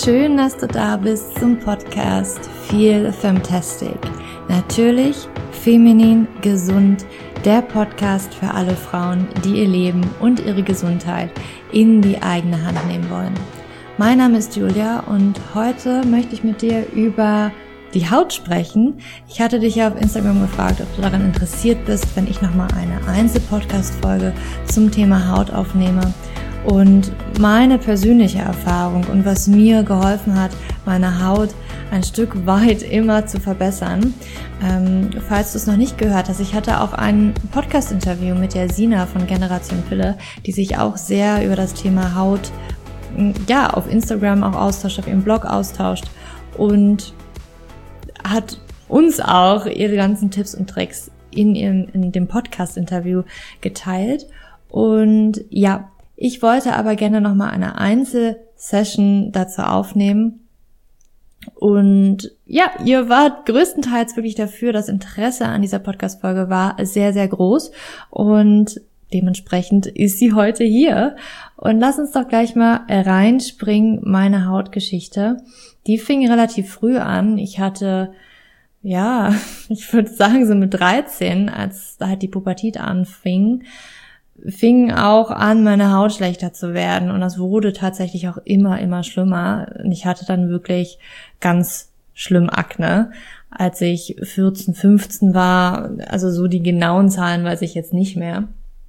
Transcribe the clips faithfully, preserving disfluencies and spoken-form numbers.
schön, dass du da bist zum Podcast Feel Femtastic. Natürlich feminin, gesund, der Podcast für alle Frauen, die ihr Leben und ihre Gesundheit in die eigene Hand nehmen wollen. Mein Name ist Julia und heute möchte ich mit dir über die Haut sprechen. Ich hatte dich ja auf Instagram gefragt, ob du daran interessiert bist, wenn ich nochmal eine Einzel-Podcast-Folge zum Thema Haut aufnehme. Und meine persönliche Erfahrung und was mir geholfen hat, meine Haut ein Stück weit immer zu verbessern. Ähm, falls du es noch nicht gehört hast, ich hatte auch ein Podcast-Interview mit der Sina von Generation Pille, die sich auch sehr über das Thema Haut ja auf Instagram auch austauscht, auf ihrem Blog austauscht und hat uns auch ihre ganzen Tipps und Tricks in ihrem in dem Podcast-Interview geteilt. Und ja, ich wollte aber gerne nochmal eine Einzelsession dazu aufnehmen. Und ja, ihr wart größtenteils wirklich dafür, das Interesse an dieser Podcast-Folge war sehr, sehr groß. Und dementsprechend ist sie heute hier. Und lass uns doch gleich mal reinspringen, meine Hautgeschichte. Die fing relativ früh an. Ich hatte, ja, ich würde sagen so mit dreizehn, als da halt die Pubertät anfing, fing auch an, meine Haut schlechter zu werden. Und das wurde tatsächlich auch immer, immer schlimmer. Und ich hatte dann wirklich ganz schlimm Akne, als ich vierzehn, fünfzehn war. Also so die genauen Zahlen weiß ich jetzt nicht mehr.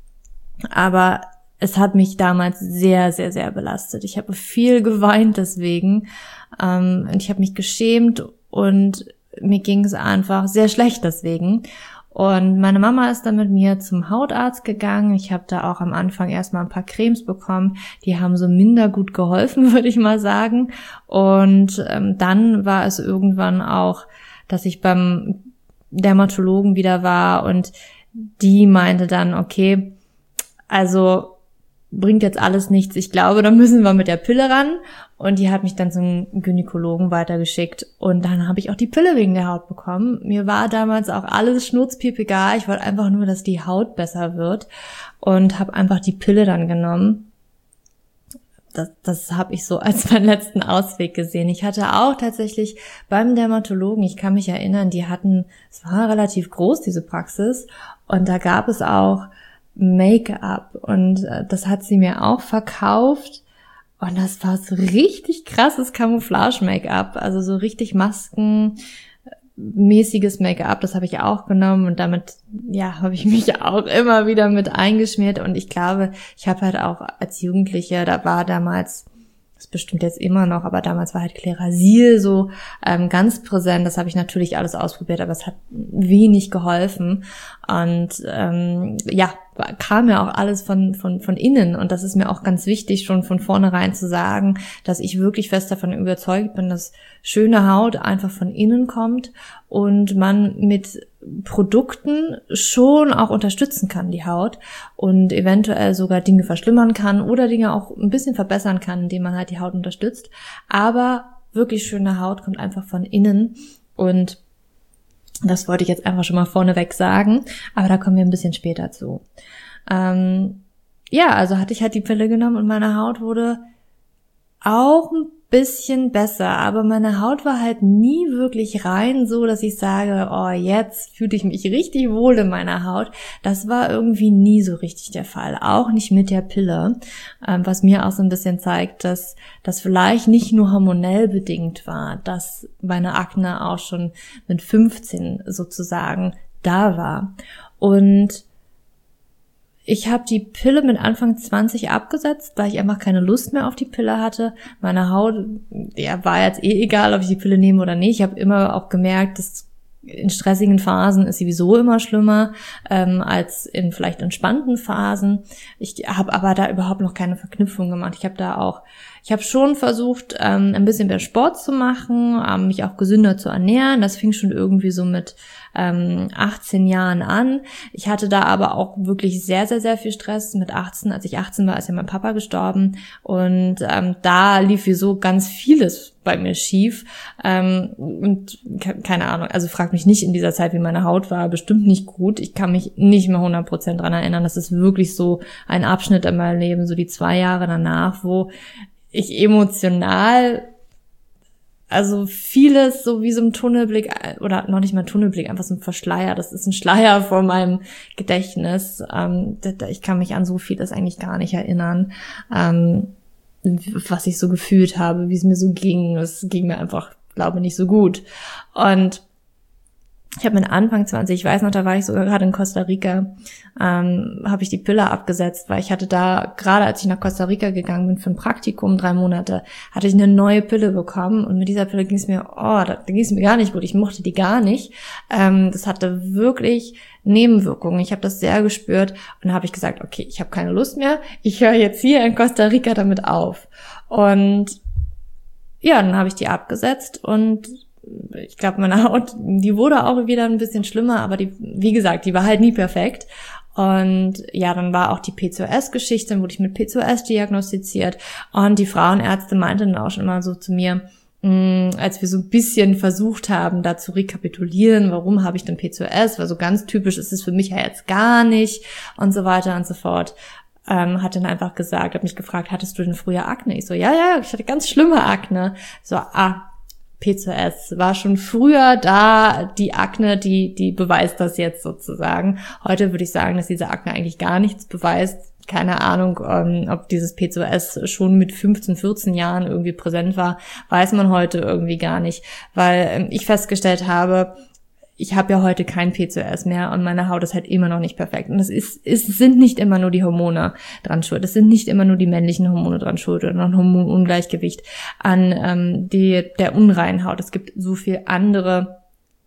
Aber es hat mich damals sehr, sehr, sehr belastet. Ich habe viel geweint deswegen. Ähm, und ich habe mich geschämt und mir ging es einfach sehr schlecht deswegen. Und meine Mama ist dann mit mir zum Hautarzt gegangen. Ich habe da auch am Anfang erstmal ein paar Cremes bekommen. Die haben so minder gut geholfen, würde ich mal sagen. Und ähm, dann war es irgendwann auch, dass ich beim Dermatologen wieder war und die meinte dann, okay, also bringt jetzt alles nichts. Ich glaube, da müssen wir mit der Pille ran. Und die hat mich dann zum Gynäkologen weitergeschickt. Und dann habe ich auch die Pille wegen der Haut bekommen. Mir war damals auch alles schnurzpiep egal. Ich wollte einfach nur, dass die Haut besser wird. Und habe einfach die Pille dann genommen. Das, das habe ich so als meinen letzten Ausweg gesehen. Ich hatte auch tatsächlich beim Dermatologen, ich kann mich erinnern, die hatten, es war relativ groß, diese Praxis. Und da gab es auch Make-up. Und das hat sie mir auch verkauft. Und das war so richtig krasses Camouflage-Make-up, also so richtig maskenmäßiges Make-up, das habe ich auch genommen und damit, ja, habe ich mich auch immer wieder mit eingeschmiert und ich glaube, ich habe halt auch als Jugendliche, da war damals, das ist bestimmt jetzt immer noch, aber damals war halt Klerasil so ähm, ganz präsent, das habe ich natürlich alles ausprobiert, aber es hat wenig geholfen und ähm, ja, kam ja auch alles von von von innen und das ist mir auch ganz wichtig, schon von vornherein zu sagen, dass ich wirklich fest davon überzeugt bin, dass schöne Haut einfach von innen kommt und man mit Produkten schon auch unterstützen kann, die Haut und eventuell sogar Dinge verschlimmern kann oder Dinge auch ein bisschen verbessern kann, indem man halt die Haut unterstützt, aber wirklich schöne Haut kommt einfach von innen und das wollte ich jetzt einfach schon mal vorneweg sagen, aber da kommen wir ein bisschen später zu. Ähm, ja, also hatte ich halt die Pille genommen und meine Haut wurde auch ein bisschen besser, aber meine Haut war halt nie wirklich rein so, dass ich sage, oh, jetzt fühle ich mich richtig wohl in meiner Haut. Das war irgendwie nie so richtig der Fall, auch nicht mit der Pille, ähm, was mir auch so ein bisschen zeigt, dass das vielleicht nicht nur hormonell bedingt war, dass meine Akne auch schon mit fünfzehn sozusagen da war. Und ich habe die Pille mit Anfang zwanzig abgesetzt, weil ich einfach keine Lust mehr auf die Pille hatte. Meine Haut, ja, war jetzt eh egal, ob ich die Pille nehme oder nicht. Ich habe immer auch gemerkt, dass in stressigen Phasen ist sowieso immer schlimmer ähm, als in vielleicht entspannten Phasen. Ich habe aber da überhaupt noch keine Verknüpfung gemacht. Ich habe da auch, ich habe schon versucht, ähm, ein bisschen mehr Sport zu machen, ähm, mich auch gesünder zu ernähren. Das fing schon irgendwie so mit ähm, achtzehn Jahren an. Ich hatte da aber auch wirklich sehr, sehr, sehr viel Stress. Mit achtzehn, als ich achtzehn war, ist ja mein Papa gestorben und ähm, da lief wie so ganz vieles bei mir schief ähm, und ke- keine Ahnung, also frag mich nicht in dieser Zeit, wie meine Haut war, bestimmt nicht gut. Ich kann mich nicht mehr hundert Prozent dran erinnern. Das ist wirklich so ein Abschnitt in meinem Leben, so die zwei Jahre danach, wo ich emotional also vieles so wie so ein Tunnelblick, oder noch nicht mal ein Tunnelblick, einfach so ein Verschleier. Das ist ein Schleier vor meinem Gedächtnis. Ähm, ich kann mich an so vieles eigentlich gar nicht erinnern, ähm, was ich so gefühlt habe, wie es mir so ging. Es ging mir einfach, glaube ich, nicht so gut. Und ich habe mit Anfang zwanzig, ich weiß noch, da war ich sogar gerade in Costa Rica, ähm, habe ich die Pille abgesetzt, weil ich hatte da, gerade als ich nach Costa Rica gegangen bin für ein Praktikum, drei Monate, hatte ich eine neue Pille bekommen und mit dieser Pille ging es mir, oh, da, da ging es mir gar nicht gut, ich mochte die gar nicht. Ähm, das hatte wirklich Nebenwirkungen, ich habe das sehr gespürt und da habe ich gesagt, okay, ich habe keine Lust mehr, ich höre jetzt hier in Costa Rica damit auf. Und ja, dann habe ich die abgesetzt und ich glaube, meine Haut, die wurde auch wieder ein bisschen schlimmer, aber die, wie gesagt, die war halt nie perfekt. Und ja, dann war auch die P C O S-Geschichte, dann wurde ich mit P C O S diagnostiziert. Und die Frauenärzte meinten dann auch schon immer so zu mir, mh, als wir so ein bisschen versucht haben, da zu rekapitulieren, warum habe ich denn P C O S, weil so ganz typisch ist es für mich ja jetzt gar nicht und so weiter und so fort. Ähm, hat dann einfach gesagt, hat mich gefragt, hattest du denn früher Akne? Ich so, ja, ja, ich hatte ganz schlimme Akne. So, ah, P C O S war schon früher da, die Akne, die die beweist das jetzt sozusagen. Heute würde ich sagen, dass diese Akne eigentlich gar nichts beweist. Keine Ahnung, ähm, ob dieses P C O S schon mit fünfzehn, vierzehn Jahren irgendwie präsent war, weiß man heute irgendwie gar nicht, weil ähm, ich festgestellt habe, ich habe ja heute kein P C O S mehr und meine Haut ist halt immer noch nicht perfekt. Und es ist, es sind nicht immer nur die Hormone dran schuld. Es sind nicht immer nur die männlichen Hormone dran schuld oder ein Hormonungleichgewicht an ähm, die, der unreinen Haut. Es gibt so viel andere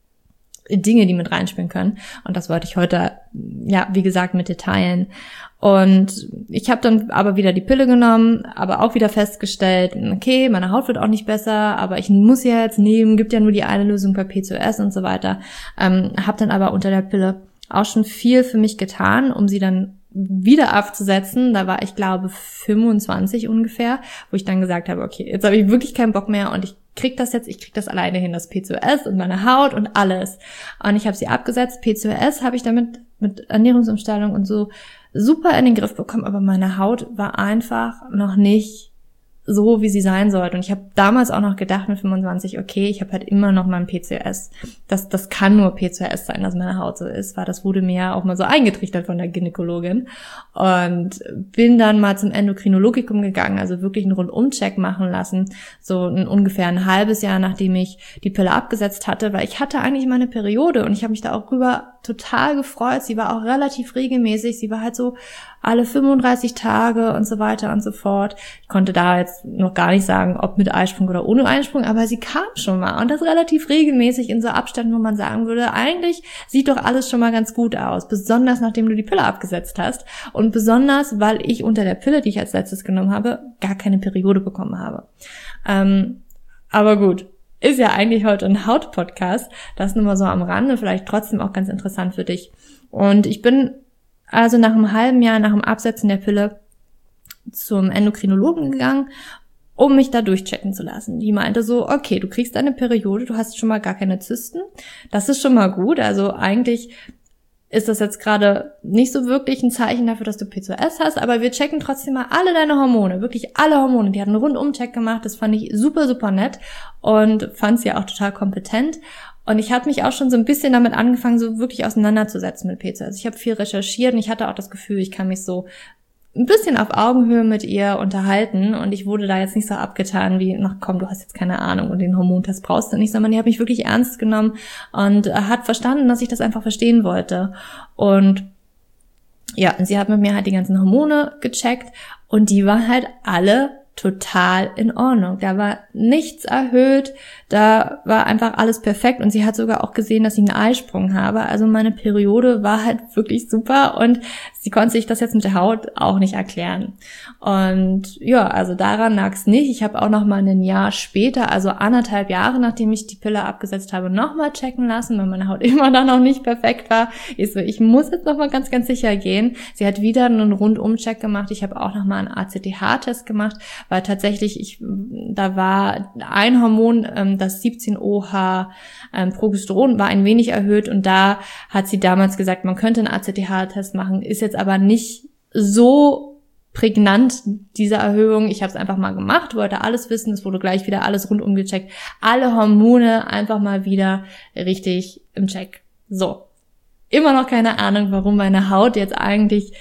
Dinge, die mit reinspielen können. Und das wollte ich heute, ja, wie gesagt, mit dir teilen. Und ich habe dann aber wieder die Pille genommen, aber auch wieder festgestellt, okay, meine Haut wird auch nicht besser, aber ich muss sie ja jetzt nehmen, gibt ja nur die eine Lösung bei P C O S und so weiter. Ähm, habe dann aber unter der Pille auch schon viel für mich getan, um sie dann wieder abzusetzen. Da war ich, glaube, fünfundzwanzig ungefähr, wo ich dann gesagt habe, okay, jetzt habe ich wirklich keinen Bock mehr und ich krieg das jetzt, ich krieg das alleine hin, das P C O S und meine Haut und alles. Und ich habe sie abgesetzt. P C O S habe ich damit mit Ernährungsumstellung und so super in den Griff bekommen, aber meine Haut war einfach noch nicht so, wie sie sein sollte. Und ich habe damals auch noch gedacht mit fünfundzwanzig, okay, ich habe halt immer noch mal ein P C O S. Das, das kann nur P C O S sein, dass meine Haut so ist, weil das wurde mir ja auch mal so eingetrichtert von der Gynäkologin. Und bin dann mal zum Endokrinologikum gegangen, also wirklich einen Rundumcheck machen lassen, so ein, ungefähr ein halbes Jahr, nachdem ich die Pille abgesetzt hatte, weil ich hatte eigentlich meine Periode und ich habe mich da auch rüber total gefreut. Sie war auch relativ regelmäßig, sie war halt so alle fünfunddreißig Tage und so weiter und so fort. Ich konnte da jetzt noch gar nicht sagen, ob mit Eisprung oder ohne Eisprung, aber sie kam schon mal und das relativ regelmäßig in so Abständen, wo man sagen würde, eigentlich sieht doch alles schon mal ganz gut aus, besonders nachdem du die Pille abgesetzt hast und besonders, weil ich unter der Pille, die ich als letztes genommen habe, gar keine Periode bekommen habe. Ähm, aber gut. Ist ja eigentlich heute ein Haut-Podcast. Das nur mal so am Rande, vielleicht trotzdem auch ganz interessant für dich. Und ich bin also nach einem halben Jahr, nach dem Absetzen der Pille zum Endokrinologen gegangen, um mich da durchchecken zu lassen. Die meinte so, okay, du kriegst deine Periode, du hast schon mal gar keine Zysten. Das ist schon mal gut. Also eigentlich ist das jetzt gerade nicht so wirklich ein Zeichen dafür, dass du P C O S hast, aber wir checken trotzdem mal alle deine Hormone, wirklich alle Hormone. Die hat einen Rundumcheck gemacht, das fand ich super, super nett und fand sie auch total kompetent. Und ich hatte mich auch schon so ein bisschen damit angefangen, so wirklich auseinanderzusetzen mit P C O S. Ich habe viel recherchiert und ich hatte auch das Gefühl, ich kann mich so ein bisschen auf Augenhöhe mit ihr unterhalten und ich wurde da jetzt nicht so abgetan wie, ach komm, du hast jetzt keine Ahnung und den Hormontest brauchst du nicht, sondern die hat mich wirklich ernst genommen und hat verstanden, dass ich das einfach verstehen wollte. Und ja, und sie hat mit mir halt die ganzen Hormone gecheckt und die waren halt alle total in Ordnung. Da war nichts erhöht, da war einfach alles perfekt und sie hat sogar auch gesehen, dass ich einen Eisprung habe. Also meine Periode war halt wirklich super und sie konnte sich das jetzt mit der Haut auch nicht erklären. Und ja, also daran lag es nicht. Ich habe auch noch mal ein Jahr später, also anderthalb Jahre, nachdem ich die Pille abgesetzt habe, noch mal checken lassen, weil meine Haut immer dann noch nicht perfekt war. Ich so, ich muss jetzt noch mal ganz, ganz sicher gehen. Sie hat wieder einen Rundumcheck gemacht. Ich habe auch noch mal einen A C T H-Test gemacht, weil tatsächlich ich, da war ein Hormon, ähm, das siebzehn O H ähm, Progesteron war ein wenig erhöht und da hat sie damals gesagt, man könnte einen A C T H-Test machen, ist jetzt aber nicht so prägnant, diese Erhöhung. Ich habe es einfach mal gemacht, wollte alles wissen, es wurde gleich wieder alles rundum gecheckt. Alle Hormone einfach mal wieder richtig im Check. So, immer noch keine Ahnung, warum meine Haut jetzt eigentlich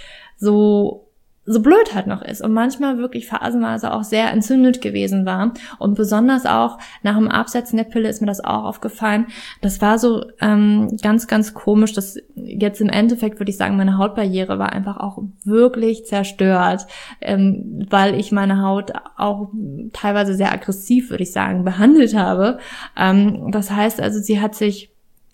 so so blöd halt noch ist und manchmal wirklich phasenweise auch sehr entzündet gewesen war. Und besonders auch nach dem Absetzen der Pille ist mir das auch aufgefallen. Das war so ähm, ganz, ganz komisch. Das jetzt im Endeffekt würde ich sagen, meine Hautbarriere war einfach auch wirklich zerstört, ähm, weil ich meine Haut auch teilweise sehr aggressiv, würde ich sagen, behandelt habe. Ähm, das heißt also, sie hat sich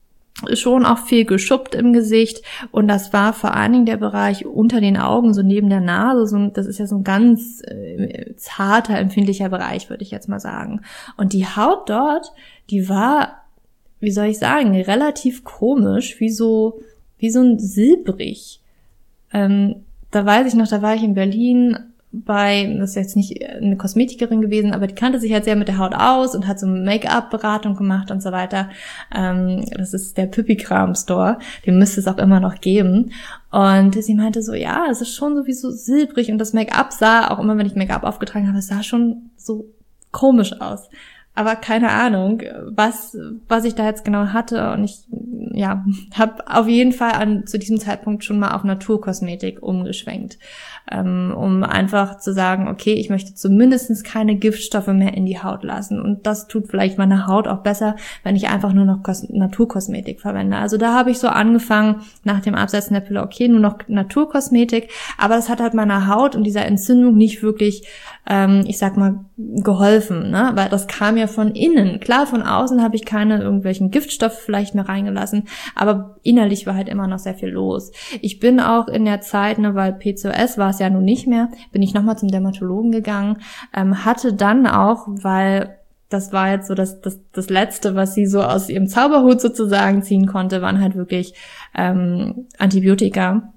schon auch viel geschuppt im Gesicht und das war vor allen Dingen der Bereich unter den Augen, so neben der Nase, so, das ist ja so ein ganz äh, zarter, empfindlicher Bereich, würde ich jetzt mal sagen. Und die Haut dort, die war, wie soll ich sagen, relativ komisch, wie so, wie so ein silbrig. Ähm, da weiß ich noch, da war ich in Berlin bei, das ist jetzt nicht eine Kosmetikerin gewesen, aber die kannte sich halt sehr mit der Haut aus und hat so Make-up-Beratung gemacht und so weiter. Ähm, das ist der Püppikram-Store, den müsste es auch immer noch geben. Und sie meinte so, ja, es ist schon sowieso silbrig und das Make-up sah, auch immer wenn ich Make-up aufgetragen habe, es sah schon so komisch aus. Aber keine Ahnung, was was ich da jetzt genau hatte. Und ich ja habe auf jeden Fall an zu diesem Zeitpunkt schon mal auf Naturkosmetik umgeschwenkt, ähm, um einfach zu sagen, okay, ich möchte zumindest keine Giftstoffe mehr in die Haut lassen. Und das tut vielleicht meiner Haut auch besser, wenn ich einfach nur noch Kos- Naturkosmetik verwende. Also da habe ich so angefangen, nach dem Absetzen der Pille, okay, nur noch Naturkosmetik. Aber das hat halt meiner Haut und dieser Entzündung nicht wirklich, ähm, ich sag mal, geholfen, ne? Weil das kam ja von innen. Klar, von außen habe ich keine irgendwelchen Giftstoffe vielleicht mehr reingelassen, aber innerlich war halt immer noch sehr viel los. Ich bin auch in der Zeit, ne, weil P C O S war es ja nun nicht mehr, bin ich nochmal zum Dermatologen gegangen, ähm, hatte dann auch, weil das war jetzt so das, das, das Letzte, was sie so aus ihrem Zauberhut sozusagen ziehen konnte, waren halt wirklich ähm, Antibiotika.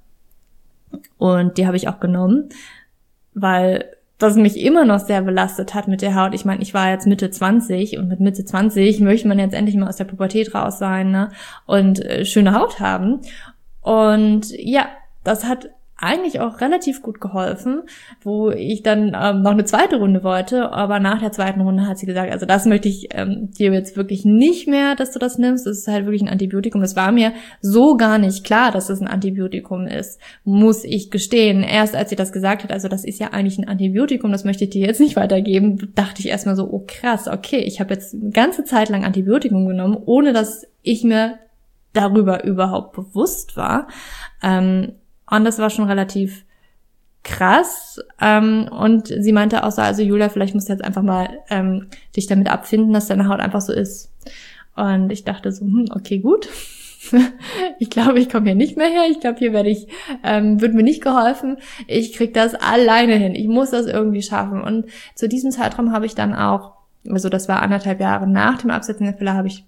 Und die habe ich auch genommen, weil das mich immer noch sehr belastet hat mit der Haut. Ich meine, ich war jetzt Mitte zwanzig und mit Mitte zwanzig möchte man jetzt endlich mal aus der Pubertät raus sein, ne? Und äh, schöne Haut haben. Und ja, das hat eigentlich auch relativ gut geholfen, wo ich dann ähm, noch eine zweite Runde wollte, aber nach der zweiten Runde hat sie gesagt, also das möchte ich ähm, dir jetzt wirklich nicht mehr, dass du das nimmst, das ist halt wirklich ein Antibiotikum, das war mir so gar nicht klar, dass das ein Antibiotikum ist, muss ich gestehen. Erst als sie das gesagt hat, also das ist ja eigentlich ein Antibiotikum, das möchte ich dir jetzt nicht weitergeben, dachte ich erstmal so, oh krass, okay, ich habe jetzt eine ganze Zeit lang Antibiotikum genommen, ohne dass ich mir darüber überhaupt bewusst war, ähm, und das war schon relativ krass. Ähm, und sie meinte auch so, also Julia, vielleicht musst du jetzt einfach mal ähm, dich damit abfinden, dass deine Haut einfach so ist. Und ich dachte so, hm, okay, gut. Ich glaube, ich komme hier nicht mehr her. Ich glaube, hier werde ich, ähm, wird mir nicht geholfen. Ich krieg das alleine hin. Ich muss das irgendwie schaffen. Und zu diesem Zeitraum habe ich dann auch, also das war anderthalb Jahre nach dem Absetzen der Pille, habe ich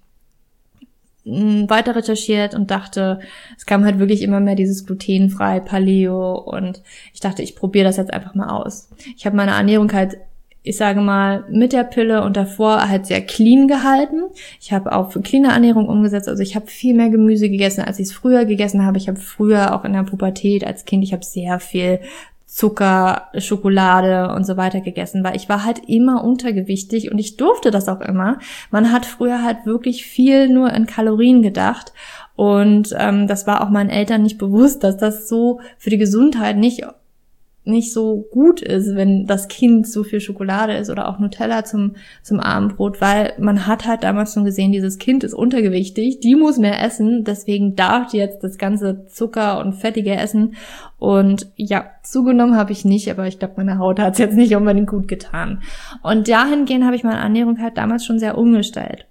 weiter recherchiert und dachte, es kam halt wirklich immer mehr dieses glutenfrei, Paleo und ich dachte, ich probiere das jetzt einfach mal aus. Ich habe meine Ernährung halt, ich sage mal, mit der Pille und davor halt sehr clean gehalten. Ich habe auch für cleane Ernährung umgesetzt, also ich habe viel mehr Gemüse gegessen, als ich es früher gegessen habe. Ich habe früher auch in der Pubertät als Kind, ich habe sehr viel Zucker, Schokolade und so weiter gegessen, weil ich war halt immer untergewichtig und ich durfte das auch immer. Man hat früher halt wirklich viel nur in Kalorien gedacht und ähm, das war auch meinen Eltern nicht bewusst, dass das so für die Gesundheit nicht nicht so gut ist, wenn das Kind so viel Schokolade isst oder auch Nutella zum zum Abendbrot, weil man hat halt damals schon gesehen, dieses Kind ist untergewichtig, die muss mehr essen, deswegen darf die jetzt das ganze Zucker und Fettige essen und ja, zugenommen habe ich nicht, aber ich glaube, meine Haut hat es jetzt nicht unbedingt gut getan. Und dahingehend habe ich meine Ernährung halt damals schon sehr umgestellt.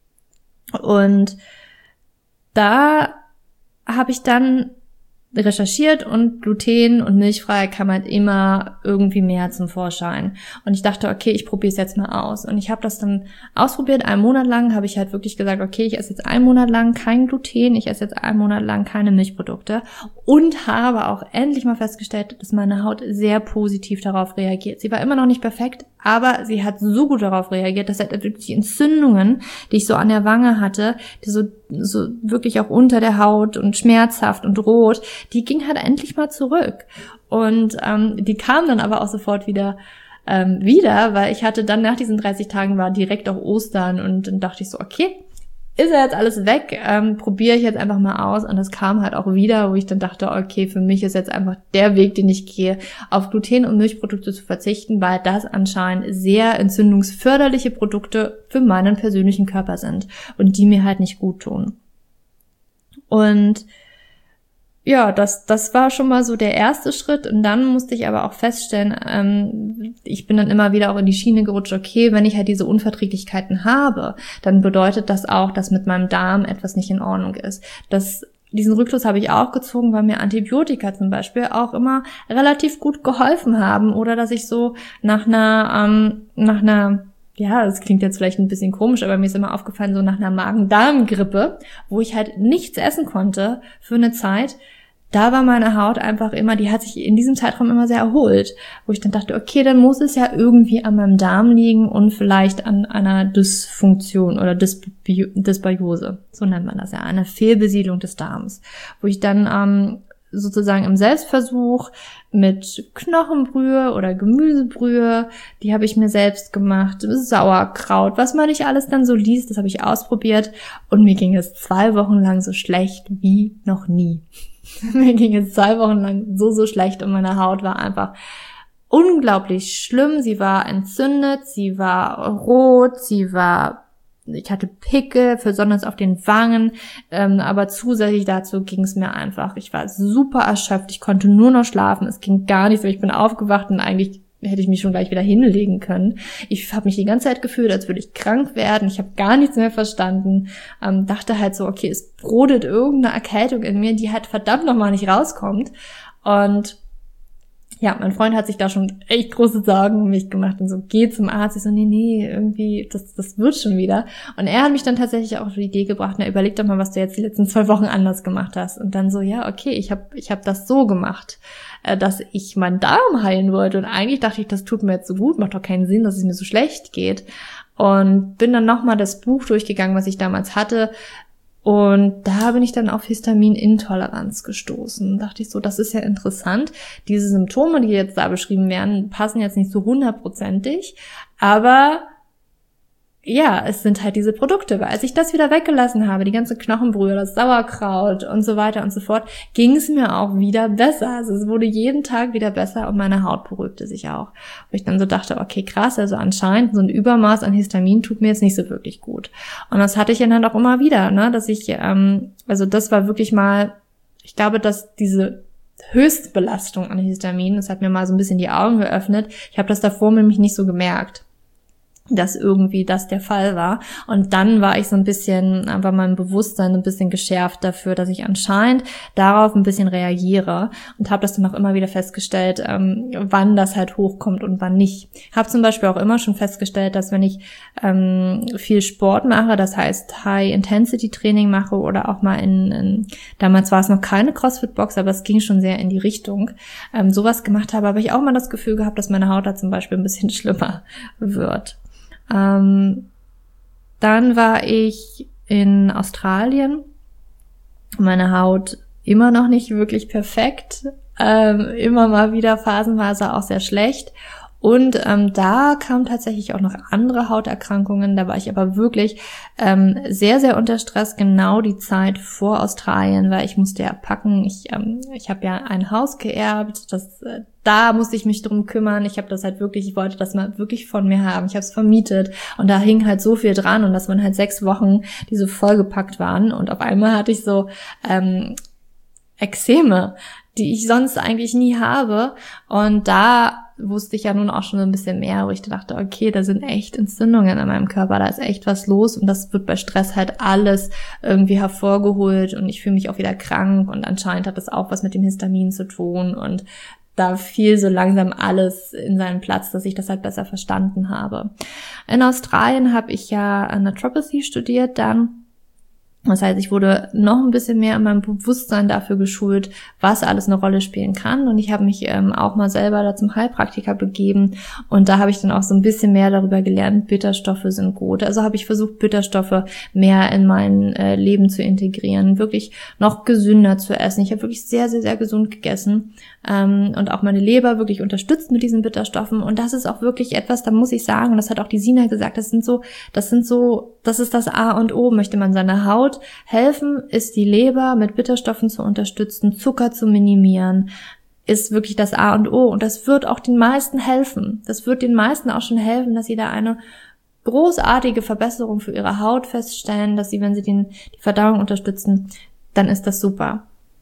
Und da habe ich dann recherchiert und Gluten und milchfrei kam halt immer irgendwie mehr zum Vorschein. Und ich dachte, okay, ich probiere es jetzt mal aus. Und ich habe das dann ausprobiert. Einen Monat lang habe ich halt wirklich gesagt, okay, ich esse jetzt einen Monat lang kein Gluten, ich esse jetzt einen Monat lang keine Milchprodukte und habe auch endlich mal festgestellt, dass meine Haut sehr positiv darauf reagiert. Sie war immer noch nicht perfekt, Aber sie hat so gut darauf reagiert, dass halt wirklich die Entzündungen, die ich so an der Wange hatte, die so, so wirklich auch unter der Haut und schmerzhaft und rot, die ging halt endlich mal zurück. Und ähm, die kam dann aber auch sofort wieder ähm, wieder, weil ich hatte dann nach diesen dreißig Tagen war direkt auch Ostern und dann dachte ich so, okay, ist ja jetzt alles weg, ähm, probiere ich jetzt einfach mal aus. Und das kam halt auch wieder, wo ich dann dachte, okay, für mich ist jetzt einfach der Weg, den ich gehe, auf Gluten- und Milchprodukte zu verzichten, weil das anscheinend sehr entzündungsförderliche Produkte für meinen persönlichen Körper sind und die mir halt nicht gut tun. Und ja, das das war schon mal so der erste Schritt und dann musste ich aber auch feststellen, ähm, ich bin dann immer wieder auch in die Schiene gerutscht, okay, wenn ich halt diese Unverträglichkeiten habe, dann bedeutet das auch, dass mit meinem Darm etwas nicht in Ordnung ist. Das, diesen Rückschluss habe ich auch gezogen, weil mir Antibiotika zum Beispiel auch immer relativ gut geholfen haben oder dass ich so nach einer, ähm, nach einer ja, das klingt jetzt vielleicht ein bisschen komisch, aber mir ist immer aufgefallen, so nach einer Magen-Darm-Grippe, wo ich halt nichts essen konnte für eine Zeit, da war meine Haut einfach immer, die hat sich in diesem Zeitraum immer sehr erholt, wo ich dann dachte, okay, dann muss es ja irgendwie an meinem Darm liegen und vielleicht an einer Dysfunktion oder Dysbi- Dysbiose, so nennt man das ja, eine Fehlbesiedlung des Darms, wo ich dann ähm, sozusagen im Selbstversuch mit Knochenbrühe oder Gemüsebrühe, die habe ich mir selbst gemacht, Sauerkraut, was man nicht alles dann so liest, das habe ich ausprobiert und mir ging es zwei Wochen lang so schlecht wie noch nie. Mir ging es zwei Wochen lang so, so schlecht und meine Haut war einfach unglaublich schlimm. Sie war entzündet, sie war rot, sie war, ich hatte Pickel, besonders auf den Wangen, ähm, aber zusätzlich dazu ging es mir einfach, ich war super erschöpft, ich konnte nur noch schlafen, es ging gar nichts, ich bin aufgewacht und eigentlich hätte ich mich schon gleich wieder hinlegen können. Ich habe mich die ganze Zeit gefühlt, als würde ich krank werden. Ich habe gar nichts mehr verstanden. Ähm, dachte halt so, okay, es brodelt irgendeine Erkältung in mir, die halt verdammt nochmal nicht rauskommt. Und ja, mein Freund hat sich da schon echt große Sorgen um mich gemacht und so, geh zum Arzt. Ich so, nee, nee, irgendwie, das das wird schon wieder. Und er hat mich dann tatsächlich auch auf die Idee gebracht, na, überleg doch mal, was du jetzt die letzten zwei Wochen anders gemacht hast. Und dann so, ja, okay, ich habe ich hab das so gemacht, äh, dass ich meinen Darm heilen wollte. Und eigentlich dachte ich, das tut mir jetzt so gut, macht doch keinen Sinn, dass es mir so schlecht geht. Und bin dann nochmal das Buch durchgegangen, was ich damals hatte. Und da bin ich dann auf Histaminintoleranz gestoßen. Dachte ich so, das ist ja interessant. Diese Symptome, die jetzt da beschrieben werden, passen jetzt nicht so hundertprozentig. Aber ja, es sind halt diese Produkte. Weil als ich das wieder weggelassen habe, die ganze Knochenbrühe, das Sauerkraut und so weiter und so fort, ging es mir auch wieder besser. Also es wurde jeden Tag wieder besser und meine Haut beruhigte sich auch. Wo ich dann so dachte, okay, krass, also anscheinend so ein Übermaß an Histamin tut mir jetzt nicht so wirklich gut. Und das hatte ich dann auch immer wieder, ne, dass ich, ähm, also das war wirklich mal, ich glaube, dass diese Höchstbelastung an Histamin, das hat mir mal so ein bisschen die Augen geöffnet. Ich habe das davor nämlich nicht so gemerkt, dass irgendwie das der Fall war. Und dann war ich so ein bisschen, war mein Bewusstsein ein bisschen geschärft dafür, dass ich anscheinend darauf ein bisschen reagiere und habe das dann auch immer wieder festgestellt, ähm, wann das halt hochkommt und wann nicht. Habe zum Beispiel auch immer schon festgestellt, dass wenn ich ähm, viel Sport mache, das heißt High-Intensity-Training mache oder auch mal in, in damals war es noch keine CrossFit-Box, aber es ging schon sehr in die Richtung, ähm, sowas gemacht habe, habe ich auch mal das Gefühl gehabt, dass meine Haut da zum Beispiel ein bisschen schlimmer wird. Ähm, dann war ich in Australien. Meine Haut immer noch nicht wirklich perfekt. Ähm, immer mal wieder phasenweise auch sehr schlecht. Und ähm, da kamen tatsächlich auch noch andere Hauterkrankungen. Da war ich aber wirklich ähm, sehr, sehr unter Stress, genau die Zeit vor Australien, weil ich musste ja packen. Ich ähm, ich habe ja ein Haus geerbt, das äh, da musste ich mich drum kümmern. Ich habe das halt wirklich, ich wollte das mal wirklich von mir haben. Ich habe es vermietet und da hing halt so viel dran und dass man halt sechs Wochen, die so vollgepackt waren und auf einmal hatte ich so ähm, Ekzeme, die ich sonst eigentlich nie habe. Und da wusste ich ja nun auch schon ein bisschen mehr, wo ich dachte, okay, da sind echt Entzündungen in meinem Körper, da ist echt was los und das wird bei Stress halt alles irgendwie hervorgeholt und ich fühle mich auch wieder krank und anscheinend hat das auch was mit dem Histamin zu tun und da fiel so langsam alles in seinen Platz, dass ich das halt besser verstanden habe. In Australien habe ich ja Naturopathy studiert dann Das heißt, ich wurde noch ein bisschen mehr in meinem Bewusstsein dafür geschult, was alles eine Rolle spielen kann. Und ich habe mich ähm, auch mal selber da zum Heilpraktiker begeben. Und da habe ich dann auch so ein bisschen mehr darüber gelernt, Bitterstoffe sind gut. Also habe ich versucht, Bitterstoffe mehr in mein äh, Leben zu integrieren, wirklich noch gesünder zu essen. Ich habe wirklich sehr, sehr, sehr gesund gegessen ähm, und auch meine Leber wirklich unterstützt mit diesen Bitterstoffen. Und das ist auch wirklich etwas, da muss ich sagen, und das hat auch die Sina gesagt, das sind so, das sind so, das ist das A und O, möchte man seiner Haut helfen, ist die Leber mit Bitterstoffen zu unterstützen, Zucker zu minimieren, ist wirklich das A und O. Und das wird auch den meisten helfen. Das wird den meisten auch schon helfen, dass sie da eine großartige Verbesserung für ihre Haut feststellen, dass sie, wenn sie den, die Verdauung unterstützen, dann ist das super.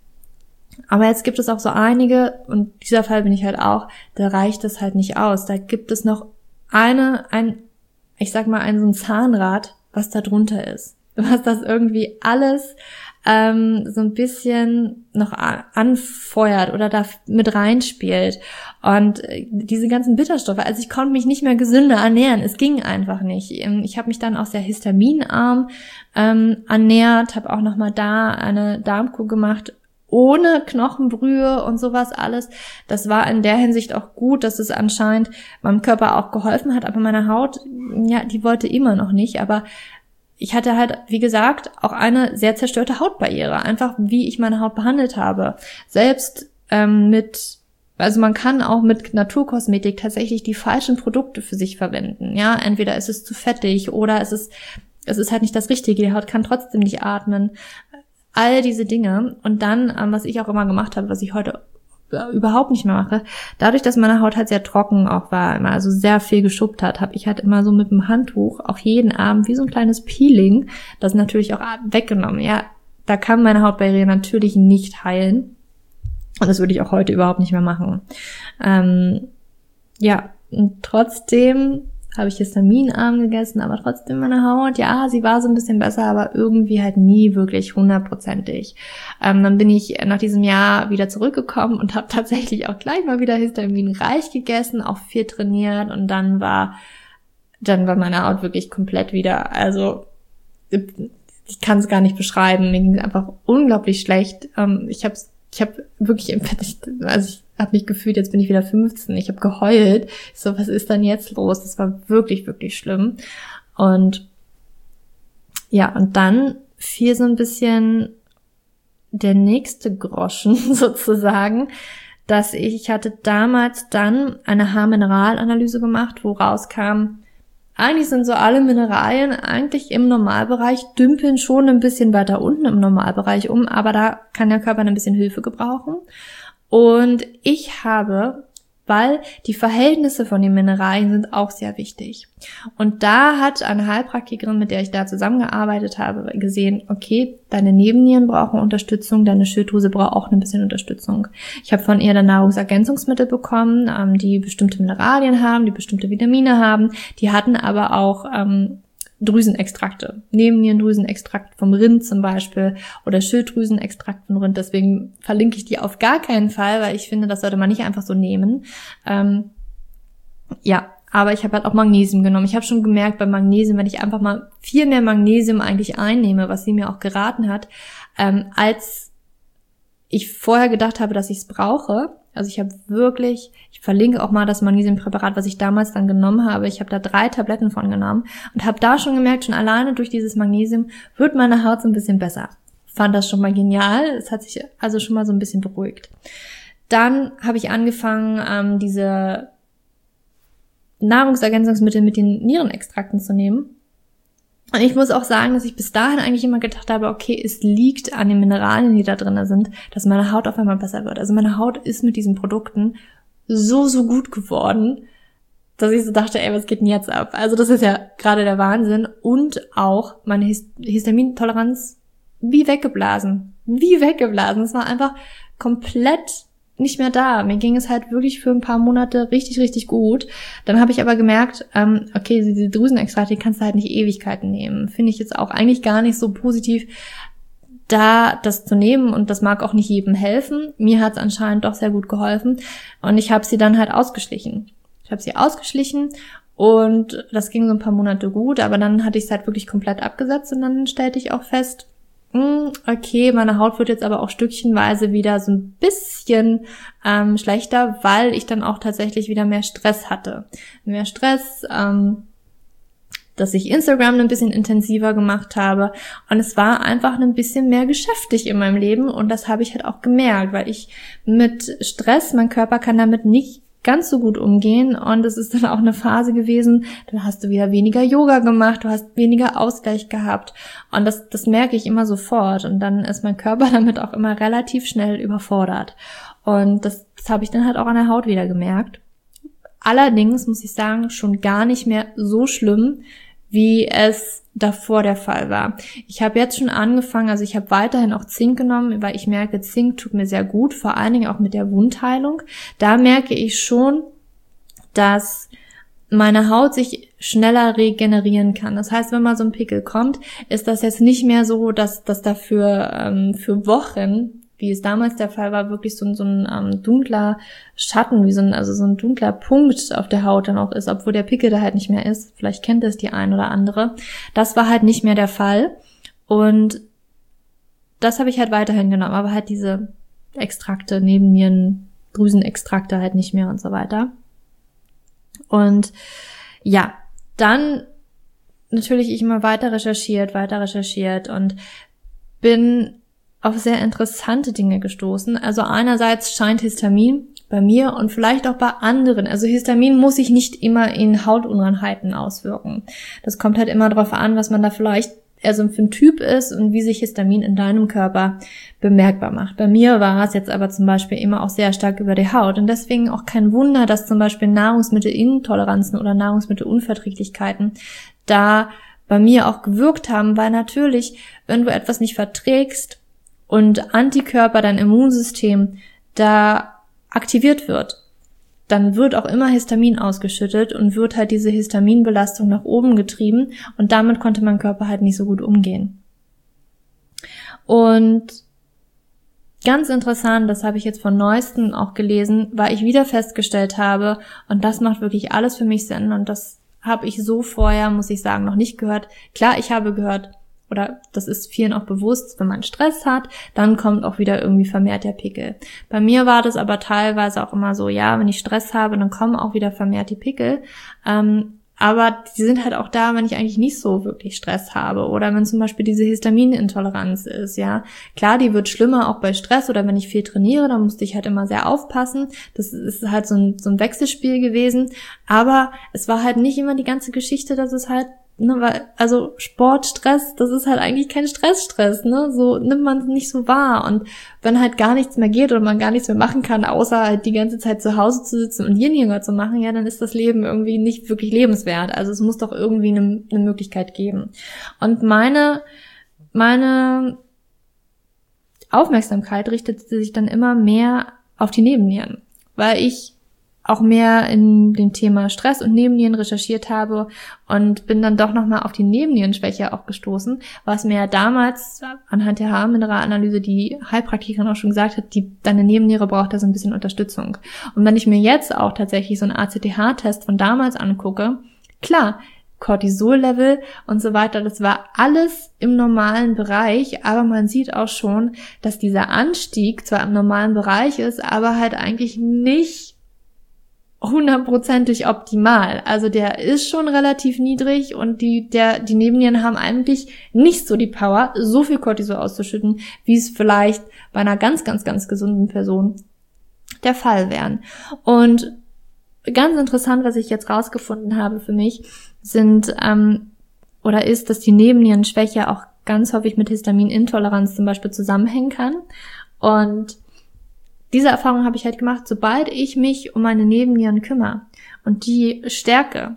Aber jetzt gibt es auch so einige, und dieser Fall bin ich halt auch, da reicht es halt nicht aus. Da gibt es noch eine, ein, ich sag mal, ein so ein Zahnrad, was da drunter ist. Was das irgendwie alles ähm, so ein bisschen noch anfeuert oder da mit reinspielt. Und äh, diese ganzen Bitterstoffe, also ich konnte mich nicht mehr gesünder ernähren, es ging einfach nicht. Ich habe mich dann auch sehr histaminarm ähm, ernährt, habe auch nochmal da eine Darmkur gemacht, ohne Knochenbrühe und sowas alles. Das war in der Hinsicht auch gut, dass es anscheinend meinem Körper auch geholfen hat, aber meine Haut, ja, die wollte immer noch nicht, aber ich hatte halt, wie gesagt, auch eine sehr zerstörte Hautbarriere, einfach wie ich meine Haut behandelt habe. Selbst ähm, mit, also man kann auch mit Naturkosmetik tatsächlich die falschen Produkte für sich verwenden. Ja, entweder ist es zu fettig oder es ist, es ist halt nicht das Richtige. Die Haut kann trotzdem nicht atmen. All diese Dinge. Und dann, ähm, was ich auch immer gemacht habe, was ich heute überhaupt nicht mehr mache, dadurch, dass meine Haut halt sehr trocken auch war, immer also sehr viel geschuppt hat, habe ich halt immer so mit dem Handtuch auch jeden Abend wie so ein kleines Peeling, das natürlich auch weggenommen. Ja, da kann meine Hautbarriere natürlich nicht heilen und das würde ich auch heute überhaupt nicht mehr machen. Ähm, ja, und trotzdem habe ich histaminarm gegessen, aber trotzdem meine Haut, ja, sie war so ein bisschen besser, aber irgendwie halt nie wirklich hundertprozentig. Ähm, dann bin ich nach diesem Jahr wieder zurückgekommen und habe tatsächlich auch gleich mal wieder histaminreich gegessen, auch viel trainiert und dann war, dann war meine Haut wirklich komplett wieder, also ich kann es gar nicht beschreiben, mir ging es einfach unglaublich schlecht. Ähm, ich habe ich habe wirklich, also ich habe mich gefühlt, jetzt bin ich wieder fünfzehn, ich habe geheult. So, was ist denn jetzt los? Das war wirklich, wirklich schlimm. Und ja, und dann fiel so ein bisschen der nächste Groschen sozusagen, dass ich, ich hatte damals dann eine Haarmineralanalyse gemacht, wo rauskam, eigentlich sind so alle Mineralien eigentlich im Normalbereich, dümpeln schon ein bisschen weiter unten im Normalbereich um, aber da kann der Körper ein bisschen Hilfe gebrauchen. Und ich habe, weil die Verhältnisse von den Mineralien sind auch sehr wichtig. Und da hat eine Heilpraktikerin, mit der ich da zusammengearbeitet habe, gesehen, okay, deine Nebennieren brauchen Unterstützung, deine Schilddrüse braucht auch ein bisschen Unterstützung. Ich habe von ihr dann Nahrungsergänzungsmittel bekommen, ähm, die bestimmte Mineralien haben, die bestimmte Vitamine haben. Die hatten aber auch ähm, Drüsenextrakte, Nebennierendrüsenextrakt vom Rind zum Beispiel oder Schilddrüsenextrakt vom Rind. Deswegen verlinke ich die auf gar keinen Fall, weil ich finde, das sollte man nicht einfach so nehmen. Ähm, ja, aber ich habe halt auch Magnesium genommen. Ich habe schon gemerkt bei Magnesium, wenn ich einfach mal viel mehr Magnesium eigentlich einnehme, was sie mir auch geraten hat, ähm, als ich vorher gedacht habe, dass ich es brauche. Also ich habe wirklich, ich verlinke auch mal das Magnesiumpräparat, was ich damals dann genommen habe. Ich habe da drei Tabletten von genommen und habe da schon gemerkt, schon alleine durch dieses Magnesium wird meine Haut so ein bisschen besser. Fand das schon mal genial. Es hat sich also schon mal so ein bisschen beruhigt. Dann habe ich angefangen, ähm, diese Nahrungsergänzungsmittel mit den Nierenextrakten zu nehmen. Und ich muss auch sagen, dass ich bis dahin eigentlich immer gedacht habe, okay, es liegt an den Mineralien, die da drin sind, dass meine Haut auf einmal besser wird. Also meine Haut ist mit diesen Produkten so, so gut geworden, dass ich so dachte, ey, was geht denn jetzt ab? Also das ist ja gerade der Wahnsinn. Und auch meine Histamintoleranz wie weggeblasen. Wie weggeblasen. Es war einfach komplett nicht mehr da. Mir ging es halt wirklich für ein paar Monate richtig, richtig gut. Dann habe ich aber gemerkt, ähm, okay, diese Drüsenextrakte, die kannst du halt nicht Ewigkeiten nehmen. Finde ich jetzt auch eigentlich gar nicht so positiv, da das zu nehmen. Und das mag auch nicht jedem helfen. Mir hat es anscheinend doch sehr gut geholfen. Und ich habe sie dann halt ausgeschlichen. Ich habe sie ausgeschlichen und das ging so ein paar Monate gut. Aber dann hatte ich es halt wirklich komplett abgesetzt und dann stellte ich auch fest, okay, meine Haut wird jetzt aber auch stückchenweise wieder so ein bisschen ähm, schlechter, weil ich dann auch tatsächlich wieder mehr Stress hatte. Mehr Stress, ähm, dass ich Instagram ein bisschen intensiver gemacht habe und es war einfach ein bisschen mehr geschäftig in meinem Leben und das habe ich halt auch gemerkt, weil ich mit Stress, mein Körper kann damit nicht ganz so gut umgehen und es ist dann auch eine Phase gewesen, dann hast du wieder weniger Yoga gemacht, du hast weniger Ausgleich gehabt und das das merke ich immer sofort und dann ist mein Körper damit auch immer relativ schnell überfordert und das, das habe ich dann halt auch an der Haut wieder gemerkt. Allerdings muss ich sagen, schon gar nicht mehr so schlimm, wie es davor der Fall war. Ich habe jetzt schon angefangen, also ich habe weiterhin auch Zink genommen, weil ich merke, Zink tut mir sehr gut, vor allen Dingen auch mit der Wundheilung. Da merke ich schon, dass meine Haut sich schneller regenerieren kann. Das heißt, wenn mal so ein Pickel kommt, ist das jetzt nicht mehr so, dass das dafür ähm, für Wochen, wie es damals der Fall war, wirklich so ein, so ein ähm, dunkler Schatten, wie so ein, also so ein dunkler Punkt auf der Haut dann auch ist, obwohl der Pickel da halt nicht mehr ist. Vielleicht kennt das die ein oder andere. Das war halt nicht mehr der Fall. Und das habe ich halt weiterhin genommen, aber halt diese Extrakte, Nebennieren, Drüsenextrakte halt nicht mehr und so weiter. Und ja, dann natürlich ich immer weiter recherchiert, weiter recherchiert und bin auf sehr interessante Dinge gestoßen. Also einerseits scheint Histamin bei mir und vielleicht auch bei anderen. Also Histamin muss sich nicht immer in Hautunreinheiten auswirken. Das kommt halt immer darauf an, was man da vielleicht eher so für ein Typ ist und wie sich Histamin in deinem Körper bemerkbar macht. Bei mir war es jetzt aber zum Beispiel immer auch sehr stark über die Haut und deswegen auch kein Wunder, dass zum Beispiel Nahrungsmittelintoleranzen oder Nahrungsmittelunverträglichkeiten da bei mir auch gewirkt haben, weil natürlich, wenn du etwas nicht verträgst, und Antikörper, dein Immunsystem, da aktiviert wird, dann wird auch immer Histamin ausgeschüttet und wird halt diese Histaminbelastung nach oben getrieben und damit konnte mein Körper halt nicht so gut umgehen. Und ganz interessant, das habe ich jetzt von Neuestem auch gelesen, weil ich wieder festgestellt habe, und das macht wirklich alles für mich Sinn und das habe ich so vorher, muss ich sagen, noch nicht gehört. Klar, ich habe gehört, oder das ist vielen auch bewusst, wenn man Stress hat, dann kommt auch wieder irgendwie vermehrt der Pickel. Bei mir war das aber teilweise auch immer so, ja, wenn ich Stress habe, dann kommen auch wieder vermehrt die Pickel. Ähm, aber die sind halt auch da, wenn ich eigentlich nicht so wirklich Stress habe oder wenn zum Beispiel diese Histaminintoleranz ist, ja. Klar, die wird schlimmer auch bei Stress oder wenn ich viel trainiere, dann musste ich halt immer sehr aufpassen. Das ist halt so ein, so ein Wechselspiel gewesen. Aber es war halt nicht immer die ganze Geschichte, dass es halt Ne, weil, also Sportstress, das ist halt eigentlich kein Stressstress, ne, so nimmt man es nicht so wahr und wenn halt gar nichts mehr geht oder man gar nichts mehr machen kann, außer halt die ganze Zeit zu Hause zu sitzen und Yin-Yoga zu machen, ja, dann ist das Leben irgendwie nicht wirklich lebenswert, also es muss doch irgendwie eine, eine Möglichkeit geben. Und meine, meine Aufmerksamkeit richtet sich dann immer mehr auf die Nebennieren, weil ich auch mehr in dem Thema Stress und Nebennieren recherchiert habe und bin dann doch nochmal auf die Nebennierenschwäche auch gestoßen, was mir ja damals anhand der Haarmineralanalyse die Heilpraktikerin auch schon gesagt hat, die, deine Nebenniere braucht da so ein bisschen Unterstützung. Und wenn ich mir jetzt auch tatsächlich so einen A C T H-Test von damals angucke, klar, Cortisol-Level und so weiter, das war alles im normalen Bereich, aber man sieht auch schon, dass dieser Anstieg zwar im normalen Bereich ist, aber halt eigentlich nicht hundertprozentig optimal. Also der ist schon relativ niedrig und die der die Nebennieren haben eigentlich nicht so die Power, so viel Cortisol auszuschütten, wie es vielleicht bei einer ganz, ganz, ganz gesunden Person der Fall wäre. Und ganz interessant, was ich jetzt rausgefunden habe für mich, sind ähm, oder ist, dass die Nebennierenschwäche auch ganz häufig mit Histaminintoleranz zum Beispiel zusammenhängen kann. Und diese Erfahrung habe ich halt gemacht, sobald ich mich um meine Nebennieren kümmere und die stärke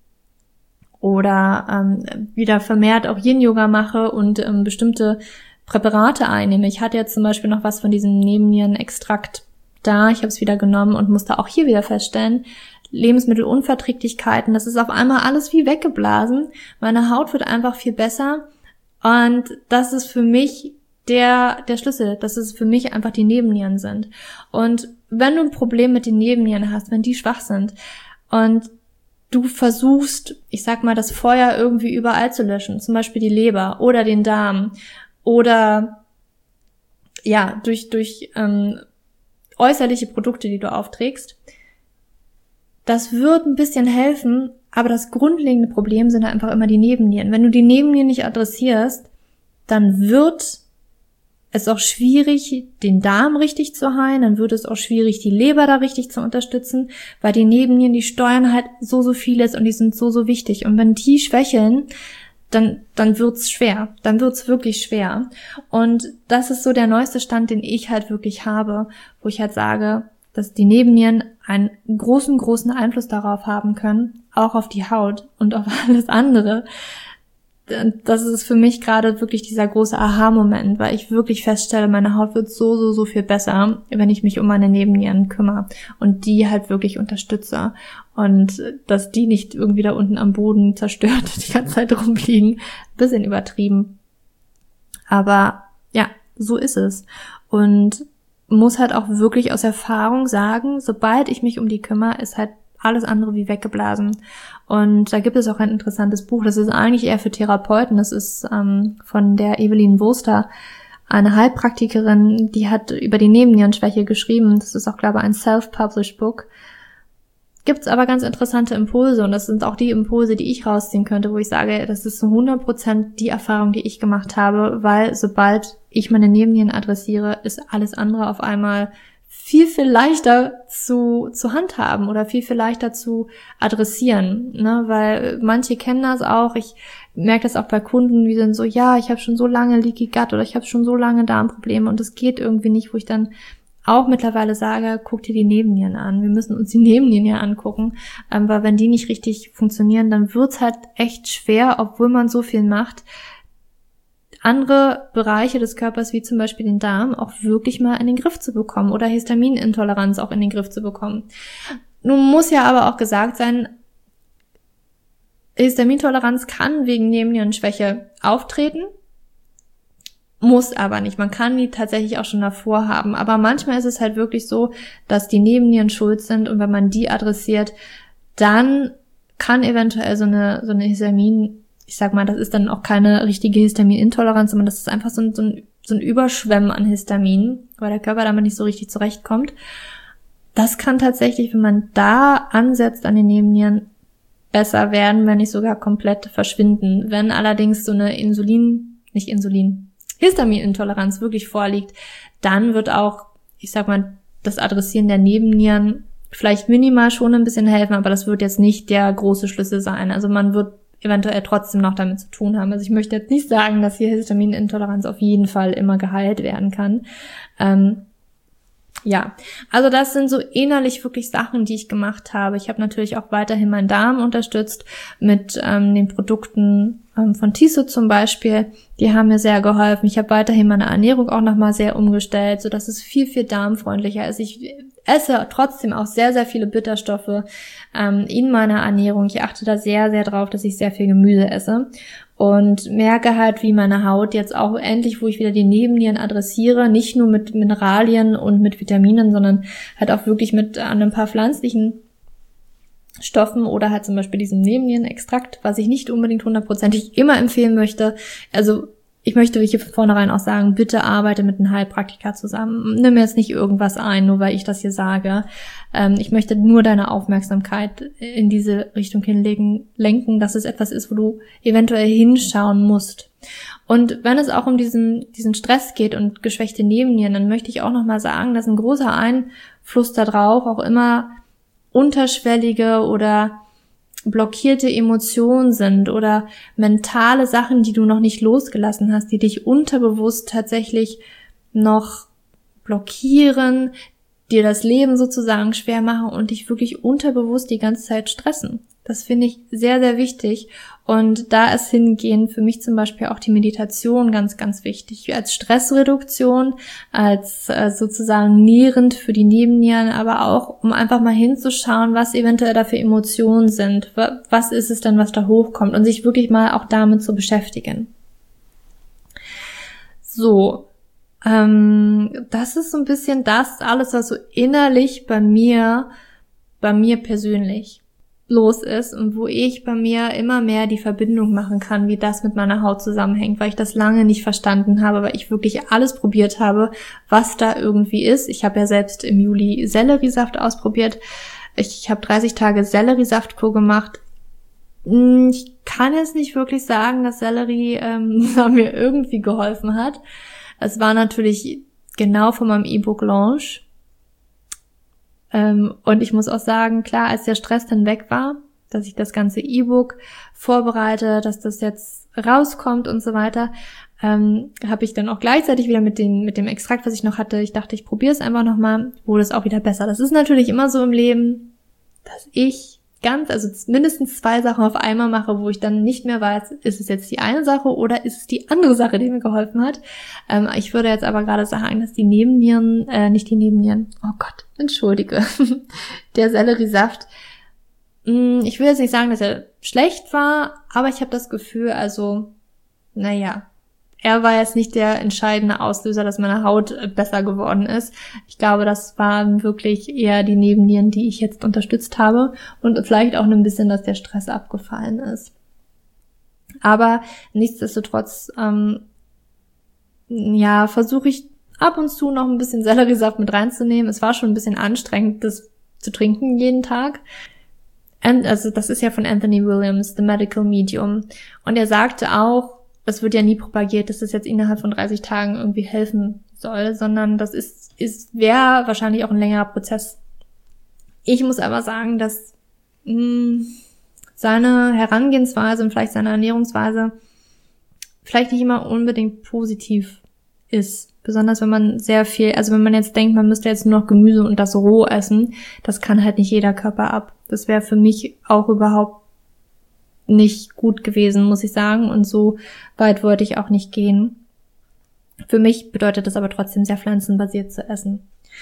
oder ähm, wieder vermehrt auch Yin-Yoga mache und ähm, bestimmte Präparate einnehme. Ich hatte jetzt zum Beispiel noch was von diesem Nebennierenextrakt da, ich habe es wieder genommen und musste auch hier wieder feststellen, Lebensmittelunverträglichkeiten, das ist auf einmal alles wie weggeblasen. Meine Haut wird einfach viel besser und das ist für mich der der Schlüssel, dass es für mich einfach die Nebennieren sind. Und wenn du ein Problem mit den Nebennieren hast, wenn die schwach sind und du versuchst, ich sag mal, das Feuer irgendwie überall zu löschen, zum Beispiel die Leber oder den Darm, oder ja, durch durch ähm, äußerliche Produkte, die du aufträgst. Das wird ein bisschen helfen, aber das grundlegende Problem sind einfach immer die Nebennieren. Wenn du die Nebennieren nicht adressierst, dann wird es auch schwierig, den Darm richtig zu heilen, dann wird es auch schwierig, die Leber da richtig zu unterstützen, weil die Nebennieren, die steuern halt so, so vieles und die sind so, so wichtig. Und wenn die schwächeln, dann, dann wird's schwer. Dann wird's wirklich schwer. Und das ist so der neueste Stand, den ich halt wirklich habe, wo ich halt sage, dass die Nebennieren einen großen, großen Einfluss darauf haben können, auch auf die Haut und auf alles andere. Das ist für mich gerade wirklich dieser große Aha-Moment, weil ich wirklich feststelle, meine Haut wird so, so, so viel besser, wenn ich mich um meine Nebennieren kümmere und die halt wirklich unterstütze und dass die nicht irgendwie da unten am Boden zerstört die ganze Zeit rumliegen. Bisschen übertrieben. Aber ja, so ist es. Und muss halt auch wirklich aus Erfahrung sagen, sobald ich mich um die kümmere, ist halt alles andere wie weggeblasen. Und da gibt es auch ein interessantes Buch, das ist eigentlich eher für Therapeuten, das ist ähm, von der Evelyn Wurster, eine Heilpraktikerin, die hat über die Nebennierenschwäche geschrieben, das ist auch, glaube ich, ein self-published Book. Gibt's aber ganz interessante Impulse und das sind auch die Impulse, die ich rausziehen könnte, wo ich sage, das ist zu hundert Prozent die Erfahrung, die ich gemacht habe, weil sobald ich meine Nebennieren adressiere, ist alles andere auf einmal viel, viel leichter zu, zu handhaben oder viel, viel leichter zu adressieren, ne, weil manche kennen das auch, ich merke das auch bei Kunden, die sind so, ja, ich habe schon so lange Leaky Gut oder ich habe schon so lange Darmprobleme und es geht irgendwie nicht, wo ich dann auch mittlerweile sage, guck dir die Nebennieren an, wir müssen uns die Nebennieren ja angucken, ähm, weil wenn die nicht richtig funktionieren, dann wird's halt echt schwer, obwohl man so viel macht, andere Bereiche des Körpers, wie zum Beispiel den Darm, auch wirklich mal in den Griff zu bekommen oder Histaminintoleranz auch in den Griff zu bekommen. Nun muss ja aber auch gesagt sein, Histaminintoleranz kann wegen Nebennierenschwäche auftreten, muss aber nicht. Man kann die tatsächlich auch schon davor haben. Aber manchmal ist es halt wirklich so, dass die Nebennieren schuld sind und wenn man die adressiert, dann kann eventuell so eine, so eine Histamin, ich sag mal, das ist dann auch keine richtige Histaminintoleranz, sondern das ist einfach so ein, so ein, so ein Überschwemmen an Histamin, weil der Körper damit nicht so richtig zurechtkommt. Das kann tatsächlich, wenn man da ansetzt an den Nebennieren, besser werden, wenn nicht sogar komplett verschwinden. Wenn allerdings so eine Insulin, nicht Insulin, Histaminintoleranz wirklich vorliegt, dann wird auch, ich sag mal, das Adressieren der Nebennieren vielleicht minimal schon ein bisschen helfen, aber das wird jetzt nicht der große Schlüssel sein. Also man wird eventuell trotzdem noch damit zu tun haben. Also ich möchte jetzt nicht sagen, dass hier Histaminintoleranz auf jeden Fall immer geheilt werden kann. Ähm, ja, also das sind so innerlich wirklich Sachen, die ich gemacht habe. Ich habe natürlich auch weiterhin meinen Darm unterstützt mit ähm, den Produkten ähm, von Tissot zum Beispiel. Die haben mir sehr geholfen. Ich habe weiterhin meine Ernährung auch nochmal sehr umgestellt, sodass es viel, viel darmfreundlicher ist. Ich esse trotzdem auch sehr, sehr viele Bitterstoffe ähm, in meiner Ernährung. Ich achte da sehr, sehr drauf, dass ich sehr viel Gemüse esse. Und merke halt, wie meine Haut jetzt auch endlich, wo ich wieder die Nebennieren adressiere, nicht nur mit Mineralien und mit Vitaminen, sondern halt auch wirklich mit ein paar pflanzlichen Stoffen oder halt zum Beispiel diesem Nebennierenextrakt, was ich nicht unbedingt hundertprozentig immer empfehlen möchte. Also ich möchte hier von vornherein auch sagen, bitte arbeite mit einem Heilpraktiker zusammen. Nimm jetzt nicht irgendwas ein, nur weil ich das hier sage. Ähm, ich möchte nur deine Aufmerksamkeit in diese Richtung hinlegen, lenken, dass es etwas ist, wo du eventuell hinschauen musst. Und wenn es auch um diesen, diesen Stress geht und geschwächte Nebennieren, dann möchte ich auch nochmal sagen, dass ein großer Einfluss darauf auch immer unterschwellige oder blockierte Emotionen sind oder mentale Sachen, die du noch nicht losgelassen hast, die dich unterbewusst tatsächlich noch blockieren, dir das Leben sozusagen schwer machen und dich wirklich unterbewusst die ganze Zeit stressen. Das finde ich sehr, sehr wichtig. Und da ist hingehend für mich zum Beispiel auch die Meditation ganz, ganz wichtig. Als Stressreduktion, als äh, sozusagen nährend für die Nebennieren, aber auch, um einfach mal hinzuschauen, was eventuell da für Emotionen sind. Was ist es denn, was da hochkommt? Und sich wirklich mal auch damit zu beschäftigen. So, ähm, das ist so ein bisschen das alles, was so innerlich bei mir, bei mir persönlich los ist und wo ich bei mir immer mehr die Verbindung machen kann, wie das mit meiner Haut zusammenhängt, weil ich das lange nicht verstanden habe, weil ich wirklich alles probiert habe, was da irgendwie ist. Ich habe ja selbst im Juli Selleriesaft ausprobiert. Ich, ich habe dreißig Tage Selleriesaftkur gemacht. Ich kann jetzt nicht wirklich sagen, dass Sellerie ähm, mir irgendwie geholfen hat. Es war natürlich genau von meinem E-Book-Launch. Ähm, und ich muss auch sagen, klar, als der Stress dann weg war, dass ich das ganze E-Book vorbereite, dass das jetzt rauskommt und so weiter, ähm, habe ich dann auch gleichzeitig wieder mit, den, mit dem Extrakt, was ich noch hatte, ich dachte, ich probiere es einfach nochmal, wurde es auch wieder besser. Das ist natürlich immer so im Leben, dass ich ganz, also mindestens zwei Sachen auf einmal mache, wo ich dann nicht mehr weiß, ist es jetzt die eine Sache oder ist es die andere Sache, die mir geholfen hat. Ähm, ich würde jetzt aber gerade sagen, dass die Nebennieren, äh, nicht die Nebennieren, oh Gott, entschuldige, der Selleriesaft, mh, ich will jetzt nicht sagen, dass er schlecht war, aber ich habe das Gefühl, also, naja, er war jetzt nicht der entscheidende Auslöser, dass meine Haut besser geworden ist. Ich glaube, das waren wirklich eher die Nebennieren, die ich jetzt unterstützt habe und vielleicht auch ein bisschen, dass der Stress abgefallen ist. Aber nichtsdestotrotz, ähm, ja, versuche ich ab und zu noch ein bisschen Selleriesaft mit reinzunehmen. Es war schon ein bisschen anstrengend, das zu trinken jeden Tag. Und also das ist ja von Anthony Williams, The Medical Medium. Und er sagte auch, das wird ja nie propagiert, dass das jetzt innerhalb von dreißig Tagen irgendwie helfen soll, sondern das ist, ist wäre wahrscheinlich auch ein längerer Prozess. Ich muss aber sagen, dass mh, seine Herangehensweise und vielleicht seine Ernährungsweise vielleicht nicht immer unbedingt positiv ist. Besonders wenn man sehr viel, also wenn man jetzt denkt, man müsste jetzt nur noch Gemüse und das roh essen, das kann halt nicht jeder Körper ab. Das wäre für mich auch überhaupt nicht gut gewesen, muss ich sagen. Und so weit wollte ich auch nicht gehen. Für mich bedeutet das aber trotzdem sehr pflanzenbasiert zu essen.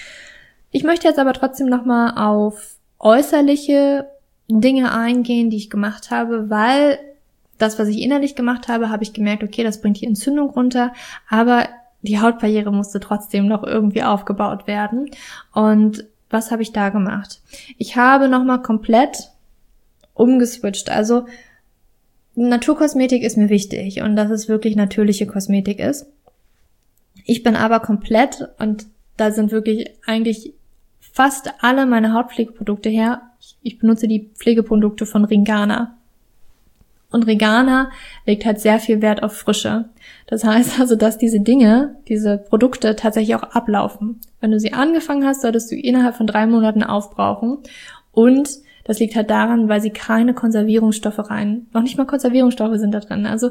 Ich möchte jetzt aber trotzdem nochmal auf äußerliche Dinge eingehen, die ich gemacht habe, weil das, was ich innerlich gemacht habe, habe ich gemerkt, okay, das bringt die Entzündung runter, aber die Hautbarriere musste trotzdem noch irgendwie aufgebaut werden. Und was habe ich da gemacht? Ich habe nochmal komplett umgeswitcht. Also Naturkosmetik ist mir wichtig und dass es wirklich natürliche Kosmetik ist. Ich bin aber komplett, und da sind wirklich eigentlich fast alle meine Hautpflegeprodukte her, ich benutze die Pflegeprodukte von Ringana. Und Ringana legt halt sehr viel Wert auf Frische. Das heißt also, dass diese Dinge, diese Produkte tatsächlich auch ablaufen. Wenn du sie angefangen hast, solltest du innerhalb von drei Monaten aufbrauchen. Und das liegt halt daran, weil sie keine Konservierungsstoffe rein, noch nicht mal Konservierungsstoffe sind da drin. Also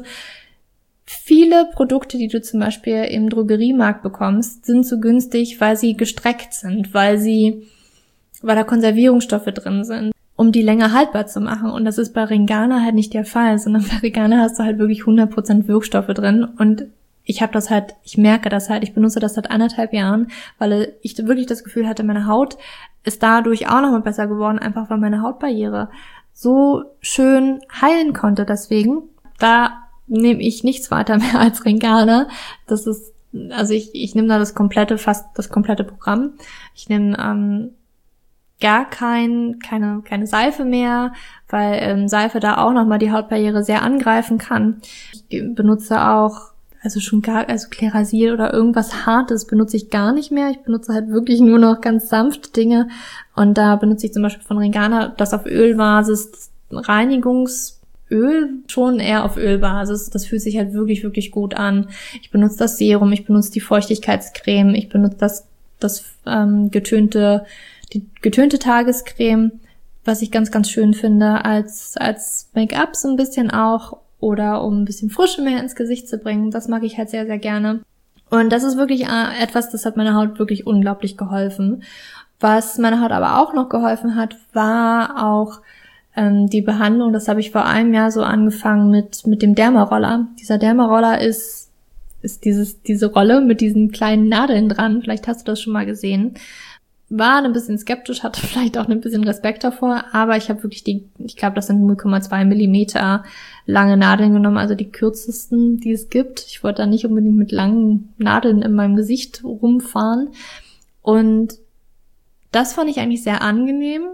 viele Produkte, die du zum Beispiel im Drogeriemarkt bekommst, sind so günstig, weil sie gestreckt sind, weil sie, weil da Konservierungsstoffe drin sind, um die länger haltbar zu machen. Und das ist bei Ringana halt nicht der Fall, sondern bei Ringana hast du halt wirklich hundert Prozent Wirkstoffe drin. Und ich habe das halt, ich merke das halt, ich benutze das seit anderthalb Jahren, weil ich wirklich das Gefühl hatte, meine Haut ist dadurch auch nochmal besser geworden, einfach weil meine Hautbarriere so schön heilen konnte. Deswegen, da nehme ich nichts weiter mehr als Ringana. Das ist, also ich, ich nehme da das komplette, fast das komplette Programm. Ich nehme ähm, gar kein, keine, keine Seife mehr, weil ähm, Seife da auch nochmal die Hautbarriere sehr angreifen kann. Ich benutze auch Also schon gar, also Klerasil oder irgendwas Hartes benutze ich gar nicht mehr. Ich benutze halt wirklich nur noch ganz sanfte Dinge. Und da benutze ich zum Beispiel von Ringana das auf Ölbasis, Reinigungsöl, schon eher auf Ölbasis. Das fühlt sich halt wirklich, wirklich gut an. Ich benutze das Serum, ich benutze die Feuchtigkeitscreme, ich benutze das, das ähm, getönte, die getönte Tagescreme, was ich ganz, ganz schön finde, als, als Make-up so ein bisschen auch. Oder um ein bisschen Frische mehr ins Gesicht zu bringen. Das mag ich halt sehr, sehr gerne. Und das ist wirklich etwas, das hat meiner Haut wirklich unglaublich geholfen. Was meiner Haut aber auch noch geholfen hat, war auch ähm, die Behandlung. Das habe ich vor einem Jahr so angefangen mit mit dem Dermaroller. Dieser Dermaroller ist ist dieses diese Rolle mit diesen kleinen Nadeln dran. Vielleicht hast du das schon mal gesehen. War ein bisschen skeptisch, hatte vielleicht auch ein bisschen Respekt davor, aber ich habe wirklich die, ich glaube, das sind null Komma zwei Millimeter lange Nadeln genommen, also die kürzesten, die es gibt. Ich wollte da nicht unbedingt mit langen Nadeln in meinem Gesicht rumfahren. Und das fand ich eigentlich sehr angenehm,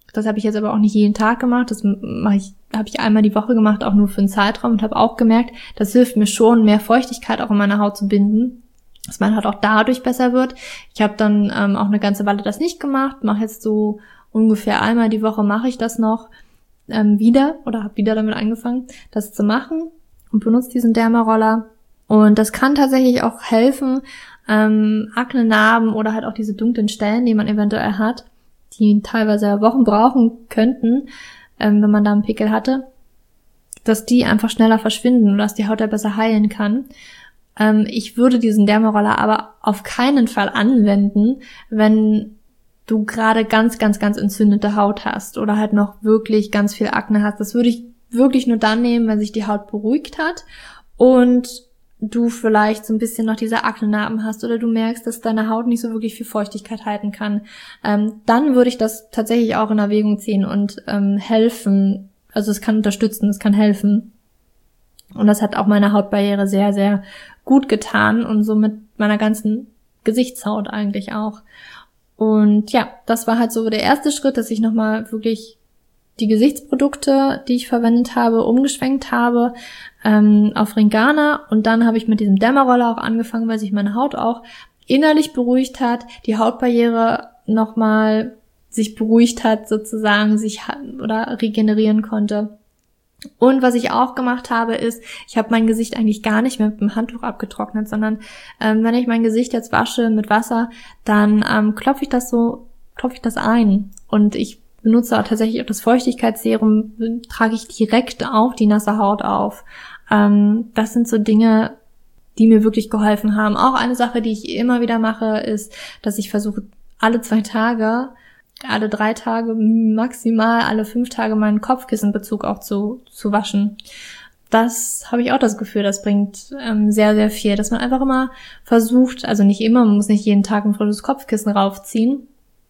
Das habe ich jetzt aber auch nicht jeden Tag gemacht. Das mache ich, habe ich einmal die Woche gemacht, auch nur für einen Zeitraum und habe auch gemerkt, das hilft mir schon, mehr Feuchtigkeit auch in meine Haut zu binden, dass meine Haut auch dadurch besser wird. Ich habe dann ähm, auch eine ganze Weile das nicht gemacht, mache jetzt so ungefähr einmal die Woche mache ich das noch ähm, wieder oder habe wieder damit angefangen, das zu machen und benutze diesen Dermaroller. Und das kann tatsächlich auch helfen, ähm, Akne-Narben oder halt auch diese dunklen Stellen, die man eventuell hat, die teilweise Wochen brauchen könnten, ähm, wenn man da einen Pickel hatte, dass die einfach schneller verschwinden und dass die Haut da besser heilen kann. Ähm, ich würde diesen Dermaroller aber auf keinen Fall anwenden, wenn du gerade ganz, ganz, ganz entzündete Haut hast oder halt noch wirklich ganz viel Akne hast. Das würde ich wirklich nur dann nehmen, wenn sich die Haut beruhigt hat und du vielleicht so ein bisschen noch diese Akne-Narben hast oder du merkst, dass deine Haut nicht so wirklich viel Feuchtigkeit halten kann, ähm, dann würde ich das tatsächlich auch in Erwägung ziehen und ähm, helfen. Also es kann unterstützen, es kann helfen. Und das hat auch meiner Hautbarriere sehr, sehr gut getan und somit meiner ganzen Gesichtshaut eigentlich auch. Und ja, das war halt so der erste Schritt, dass ich nochmal wirklich die Gesichtsprodukte, die ich verwendet habe, umgeschwenkt habe ähm, auf Ringana. Und dann habe ich mit diesem Dermaroller auch angefangen, weil sich meine Haut auch innerlich beruhigt hat, die Hautbarriere nochmal sich beruhigt hat, sozusagen sich oder regenerieren konnte. Und was ich auch gemacht habe, ist, ich habe mein Gesicht eigentlich gar nicht mehr mit dem Handtuch abgetrocknet, sondern ähm, wenn ich mein Gesicht jetzt wasche mit Wasser, dann ähm, klopfe ich das so, klopfe ich das ein. Und ich benutze auch tatsächlich auch das Feuchtigkeitsserum, trage ich direkt auf die nasse Haut auf. Ähm, das sind so Dinge, die mir wirklich geholfen haben. Auch eine Sache, die ich immer wieder mache, ist, dass ich versuche, alle zwei Tage, alle drei Tage, maximal alle fünf Tage meinen Kopfkissenbezug auch zu, zu waschen. Das habe ich auch das Gefühl, das bringt ähm, sehr, sehr viel. Dass man einfach immer versucht, also nicht immer, man muss nicht jeden Tag ein frisches Kopfkissen raufziehen,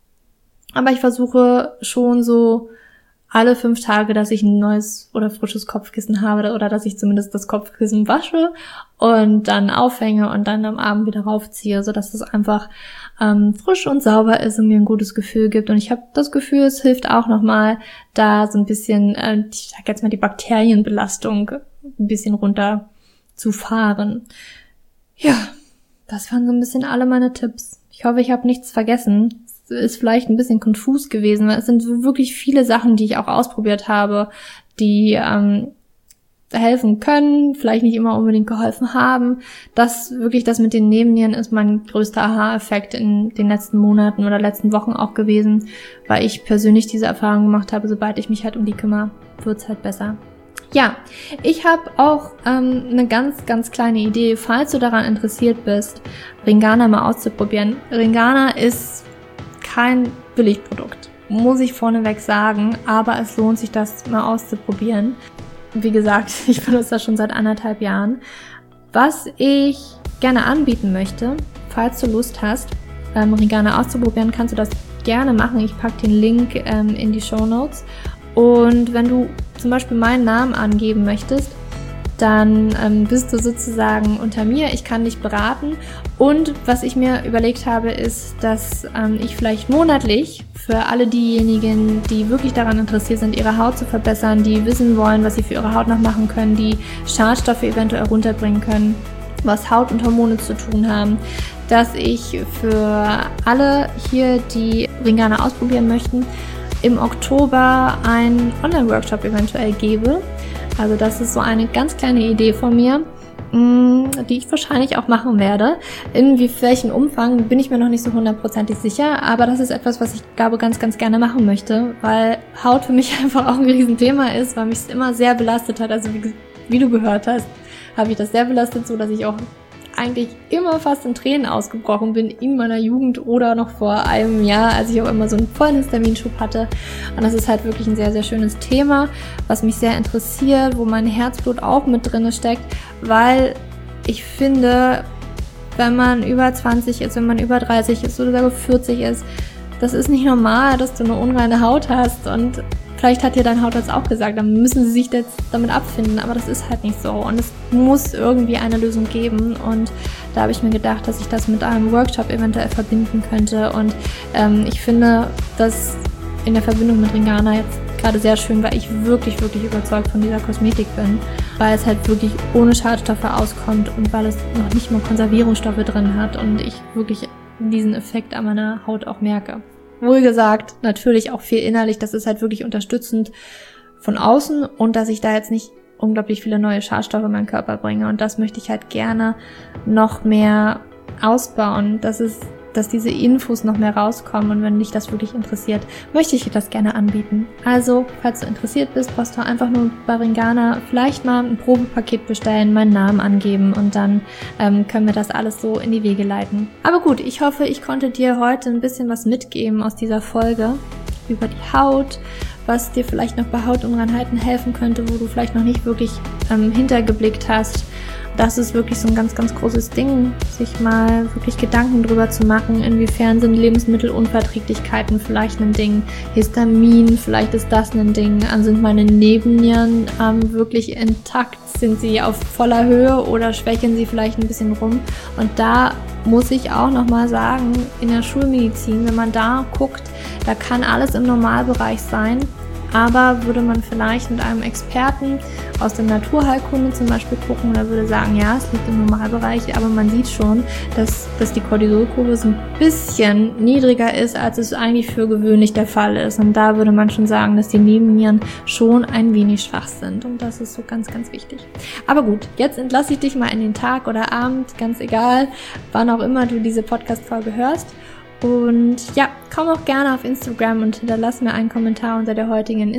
aber ich versuche schon so alle fünf Tage, dass ich ein neues oder frisches Kopfkissen habe oder dass ich zumindest das Kopfkissen wasche und dann aufhänge und dann am Abend wieder raufziehe, sodass es einfach ähm, frisch und sauber ist und mir ein gutes Gefühl gibt. Und ich habe das Gefühl, es hilft auch nochmal, da so ein bisschen, äh, ich sag jetzt mal, die Bakterienbelastung ein bisschen runter zu fahren. Ja, das waren so ein bisschen alle meine Tipps. Ich hoffe, ich habe nichts vergessen. Ist vielleicht ein bisschen konfus gewesen, weil es sind wirklich viele Sachen, die ich auch ausprobiert habe, die ähm, helfen können, vielleicht nicht immer unbedingt geholfen haben. Das wirklich, das mit den Nebennieren ist mein größter Aha-Effekt in den letzten Monaten oder letzten Wochen auch gewesen, weil ich persönlich diese Erfahrung gemacht habe, sobald ich mich halt um die kümmere, wird's halt besser. Ja, ich habe auch ähm, eine ganz, ganz kleine Idee, falls du daran interessiert bist, Ringana mal auszuprobieren. Ringana ist kein Billigprodukt, muss ich vorneweg sagen, aber es lohnt sich, das mal auszuprobieren. Wie gesagt, ich benutze das schon seit anderthalb Jahren. Was ich gerne anbieten möchte, falls du Lust hast, ähm, Ringana auszuprobieren, kannst du das gerne machen. Ich packe den Link ähm, in die Shownotes. Und wenn du zum Beispiel meinen Namen angeben möchtest, dann ähm, bist du sozusagen unter mir, ich kann dich beraten. Und was ich mir überlegt habe, ist, dass ähm, ich vielleicht monatlich für alle diejenigen, die wirklich daran interessiert sind, ihre Haut zu verbessern, die wissen wollen, was sie für ihre Haut noch machen können, die Schadstoffe eventuell runterbringen können, was Haut und Hormone zu tun haben, dass ich für alle hier, die Ringana ausprobieren möchten, im Oktober einen Online-Workshop eventuell gebe. Also das ist so eine ganz kleine Idee von mir, die ich wahrscheinlich auch machen werde. In wie welchen Umfang bin ich mir noch nicht so hundertprozentig sicher, aber das ist etwas, was ich glaube ganz, ganz gerne machen möchte, weil Haut für mich einfach auch ein Riesenthema ist, weil mich es immer sehr belastet hat. Also wie, wie du gehört hast, habe ich das sehr belastet, so dass ich auch eigentlich immer fast in Tränen ausgebrochen bin in meiner Jugend oder noch vor einem Jahr, als ich auch immer so einen Vollnisterminschub hatte. Und das ist halt wirklich ein sehr, sehr schönes Thema, was mich sehr interessiert, wo mein Herzblut auch mit drin steckt, weil ich finde, wenn man über zwanzig ist, wenn man über dreißig ist oder sogar vierzig ist, das ist nicht normal, dass du eine unreine Haut hast und vielleicht hat dir dein Hautarzt auch gesagt, dann müssen sie sich jetzt damit abfinden, aber das ist halt nicht so und es muss irgendwie eine Lösung geben und da habe ich mir gedacht, dass ich das mit einem Workshop eventuell verbinden könnte und ähm, ich finde, dass in der Verbindung mit Ringana jetzt gerade sehr schön, weil ich wirklich, wirklich überzeugt von dieser Kosmetik bin, weil es halt wirklich ohne Schadstoffe auskommt und weil es noch nicht mal Konservierungsstoffe drin hat und ich wirklich diesen Effekt an meiner Haut auch merke. Wohlgesagt, natürlich auch viel innerlich, das ist halt wirklich unterstützend von außen und dass ich da jetzt nicht unglaublich viele neue Schadstoffe in meinen Körper bringe und das möchte ich halt gerne noch mehr ausbauen, dass es, dass diese Infos noch mehr rauskommen und wenn dich das wirklich interessiert, möchte ich dir das gerne anbieten. Also, falls du interessiert bist, brauchst du einfach nur bei Ringana vielleicht mal ein Probepaket bestellen, meinen Namen angeben und dann ähm, können wir das alles so in die Wege leiten. Aber gut, ich hoffe, ich konnte dir heute ein bisschen was mitgeben aus dieser Folge über die Haut, was dir vielleicht noch bei Hautunreinheiten helfen könnte, wo du vielleicht noch nicht wirklich ähm, hintergeblickt hast. Das ist wirklich so ein ganz, ganz großes Ding, sich mal wirklich Gedanken drüber zu machen, inwiefern sind Lebensmittelunverträglichkeiten vielleicht ein Ding, Histamin, vielleicht ist das ein Ding, sind meine Nebennieren ähm, wirklich intakt, sind sie auf voller Höhe oder schwächeln sie vielleicht ein bisschen rum und da muss ich auch nochmal sagen, in der Schulmedizin, wenn man da guckt, da kann alles im Normalbereich sein, aber würde man vielleicht mit einem Experten aus der Naturheilkunde zum Beispiel gucken, der würde sagen, ja, es liegt im Normalbereich, aber man sieht schon, dass, dass die Cortisolkurve so ein bisschen niedriger ist, als es eigentlich für gewöhnlich der Fall ist. Und da würde man schon sagen, dass die Nebennieren schon ein wenig schwach sind. Und das ist so ganz, ganz wichtig. Aber gut, jetzt entlasse ich dich mal in den Tag oder Abend, ganz egal, wann auch immer du diese Podcast-Folge hörst. Und ja, komm auch gerne auf Instagram und hinterlass mir einen Kommentar unter der heutigen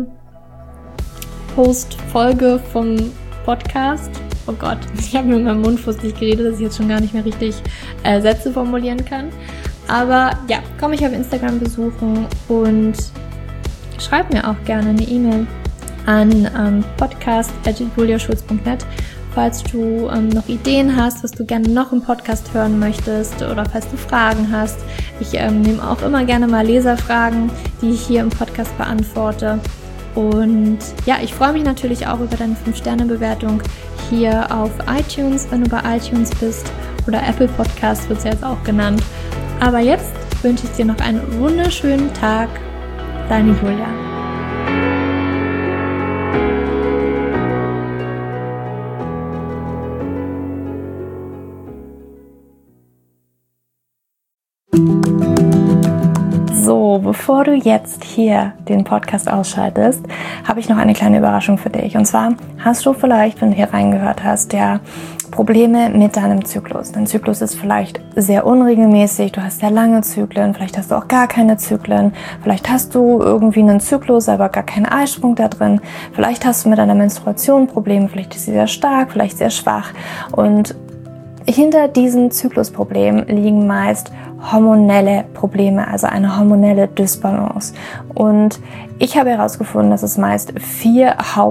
Instagram-Post-Folge vom Podcast. Oh Gott, ich habe mir in meinem Mund fusselig geredet, dass ich jetzt schon gar nicht mehr richtig äh, Sätze formulieren kann. Aber ja, komm mich auf Instagram besuchen und schreib mir auch gerne eine E-Mail an ähm, podcast at juliaschulz punkt net. Falls du ähm, noch Ideen hast, was du gerne noch im Podcast hören möchtest oder falls du Fragen hast. Ich ähm, nehme auch immer gerne mal Leserfragen, die ich hier im Podcast beantworte. Und ja, ich freue mich natürlich auch über deine fünf Sterne Bewertung hier auf iTunes, wenn du bei iTunes bist oder Apple Podcast wird es ja jetzt auch genannt. Aber jetzt wünsche ich dir noch einen wunderschönen Tag. Deine Julia. So, bevor du jetzt hier den Podcast ausschaltest, habe ich noch eine kleine Überraschung für dich. Und zwar hast du vielleicht, wenn du hier reingehört hast, ja Probleme mit deinem Zyklus. Dein Zyklus ist vielleicht sehr unregelmäßig, du hast sehr lange Zyklen, vielleicht hast du auch gar keine Zyklen, vielleicht hast du irgendwie einen Zyklus, aber gar keinen Eisprung da drin, vielleicht hast du mit deiner Menstruation Probleme, vielleicht ist sie sehr stark, vielleicht sehr schwach und hinter diesem Zyklusproblem liegen meist hormonelle Probleme, also eine hormonelle Dysbalance. Und ich habe herausgefunden, dass es meist vier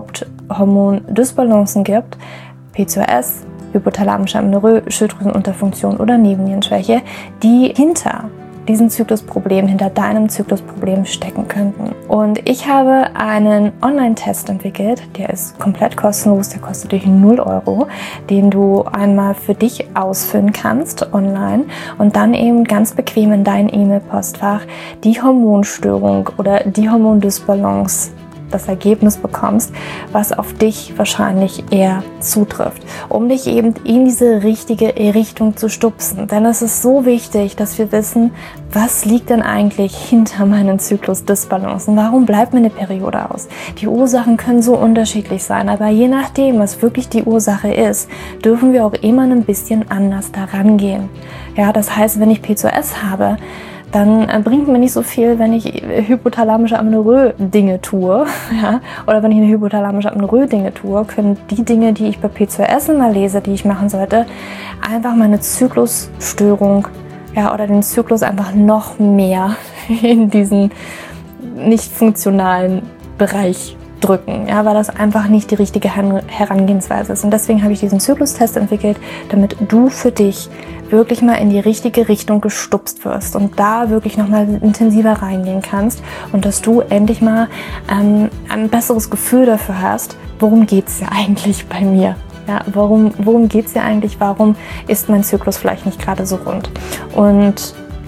Haupthormon-Dysbalancen gibt: P C O S, hypothalamische Amenorrhoe, Schilddrüsenunterfunktion oder Nebennierenschwäche, die hinter diesem Zyklusproblem, hinter deinem Zyklusproblem stecken könnten. Und ich habe einen Online-Test entwickelt, der ist komplett kostenlos, der kostet dich null Euro, den du einmal für dich ausfüllen kannst online und dann eben ganz bequem in dein E-Mail-Postfach die Hormonstörung oder die Hormondysbalance, das Ergebnis bekommst, was auf dich wahrscheinlich eher zutrifft, um dich eben in diese richtige Richtung zu stupsen. Denn es ist so wichtig, dass wir wissen, was liegt denn eigentlich hinter meinen Zyklus-Dysbalancen? Warum bleibt mir eine Periode aus? Die Ursachen können so unterschiedlich sein, aber je nachdem, was wirklich die Ursache ist, dürfen wir auch immer ein bisschen anders daran gehen. Ja, das heißt, wenn ich P C O S habe, dann bringt mir nicht so viel, wenn ich hypothalamische Amenorrhoe Dinge tue, ja, oder wenn ich eine hypothalamische Amenorrhoe Dinge tue, können die Dinge, die ich bei P C O S immer lese, die ich machen sollte, einfach meine Zyklusstörung, ja, oder den Zyklus einfach noch mehr in diesen nicht funktionalen Bereich drücken, ja, weil das einfach nicht die richtige Herangehensweise ist. Und deswegen habe ich diesen Zyklustest entwickelt, damit du für dich wirklich mal in die richtige Richtung gestupst wirst und da wirklich nochmal intensiver reingehen kannst und dass du endlich mal ähm, ein besseres Gefühl dafür hast, worum geht's ja eigentlich bei mir? Ja, warum, worum geht's ja eigentlich? Warum ist mein Zyklus vielleicht nicht gerade so rund? Und ja,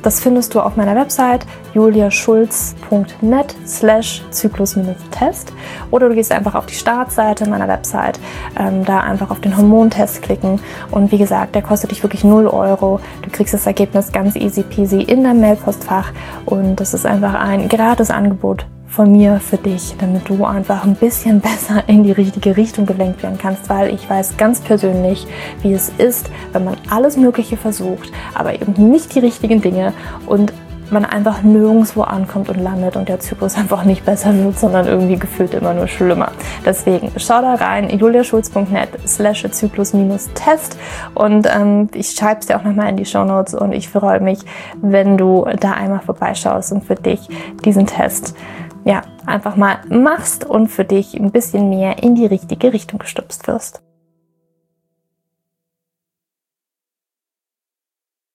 das findest du auf meiner Website juliaschulz.net slash Zyklus-Test oder du gehst einfach auf die Startseite meiner Website, ähm, da einfach auf den Hormontest klicken und wie gesagt, der kostet dich wirklich null Euro. Du kriegst das Ergebnis ganz easy peasy in dein Mailpostfach und das ist einfach ein gratis Angebot von mir für dich, damit du einfach ein bisschen besser in die richtige Richtung gelenkt werden kannst, weil ich weiß ganz persönlich, wie es ist, wenn man alles Mögliche versucht, aber eben nicht die richtigen Dinge und man einfach nirgendwo ankommt und landet und der Zyklus einfach nicht besser wird, sondern irgendwie gefühlt immer nur schlimmer. Deswegen schau da rein, juliaschulz.net slash Zyklus-Test und ähm, ich schreibe es dir auch nochmal in die Shownotes und ich freue mich, wenn du da einmal vorbeischaust und für dich diesen Test ja, einfach mal machst und für dich ein bisschen mehr in die richtige Richtung gestupst wirst.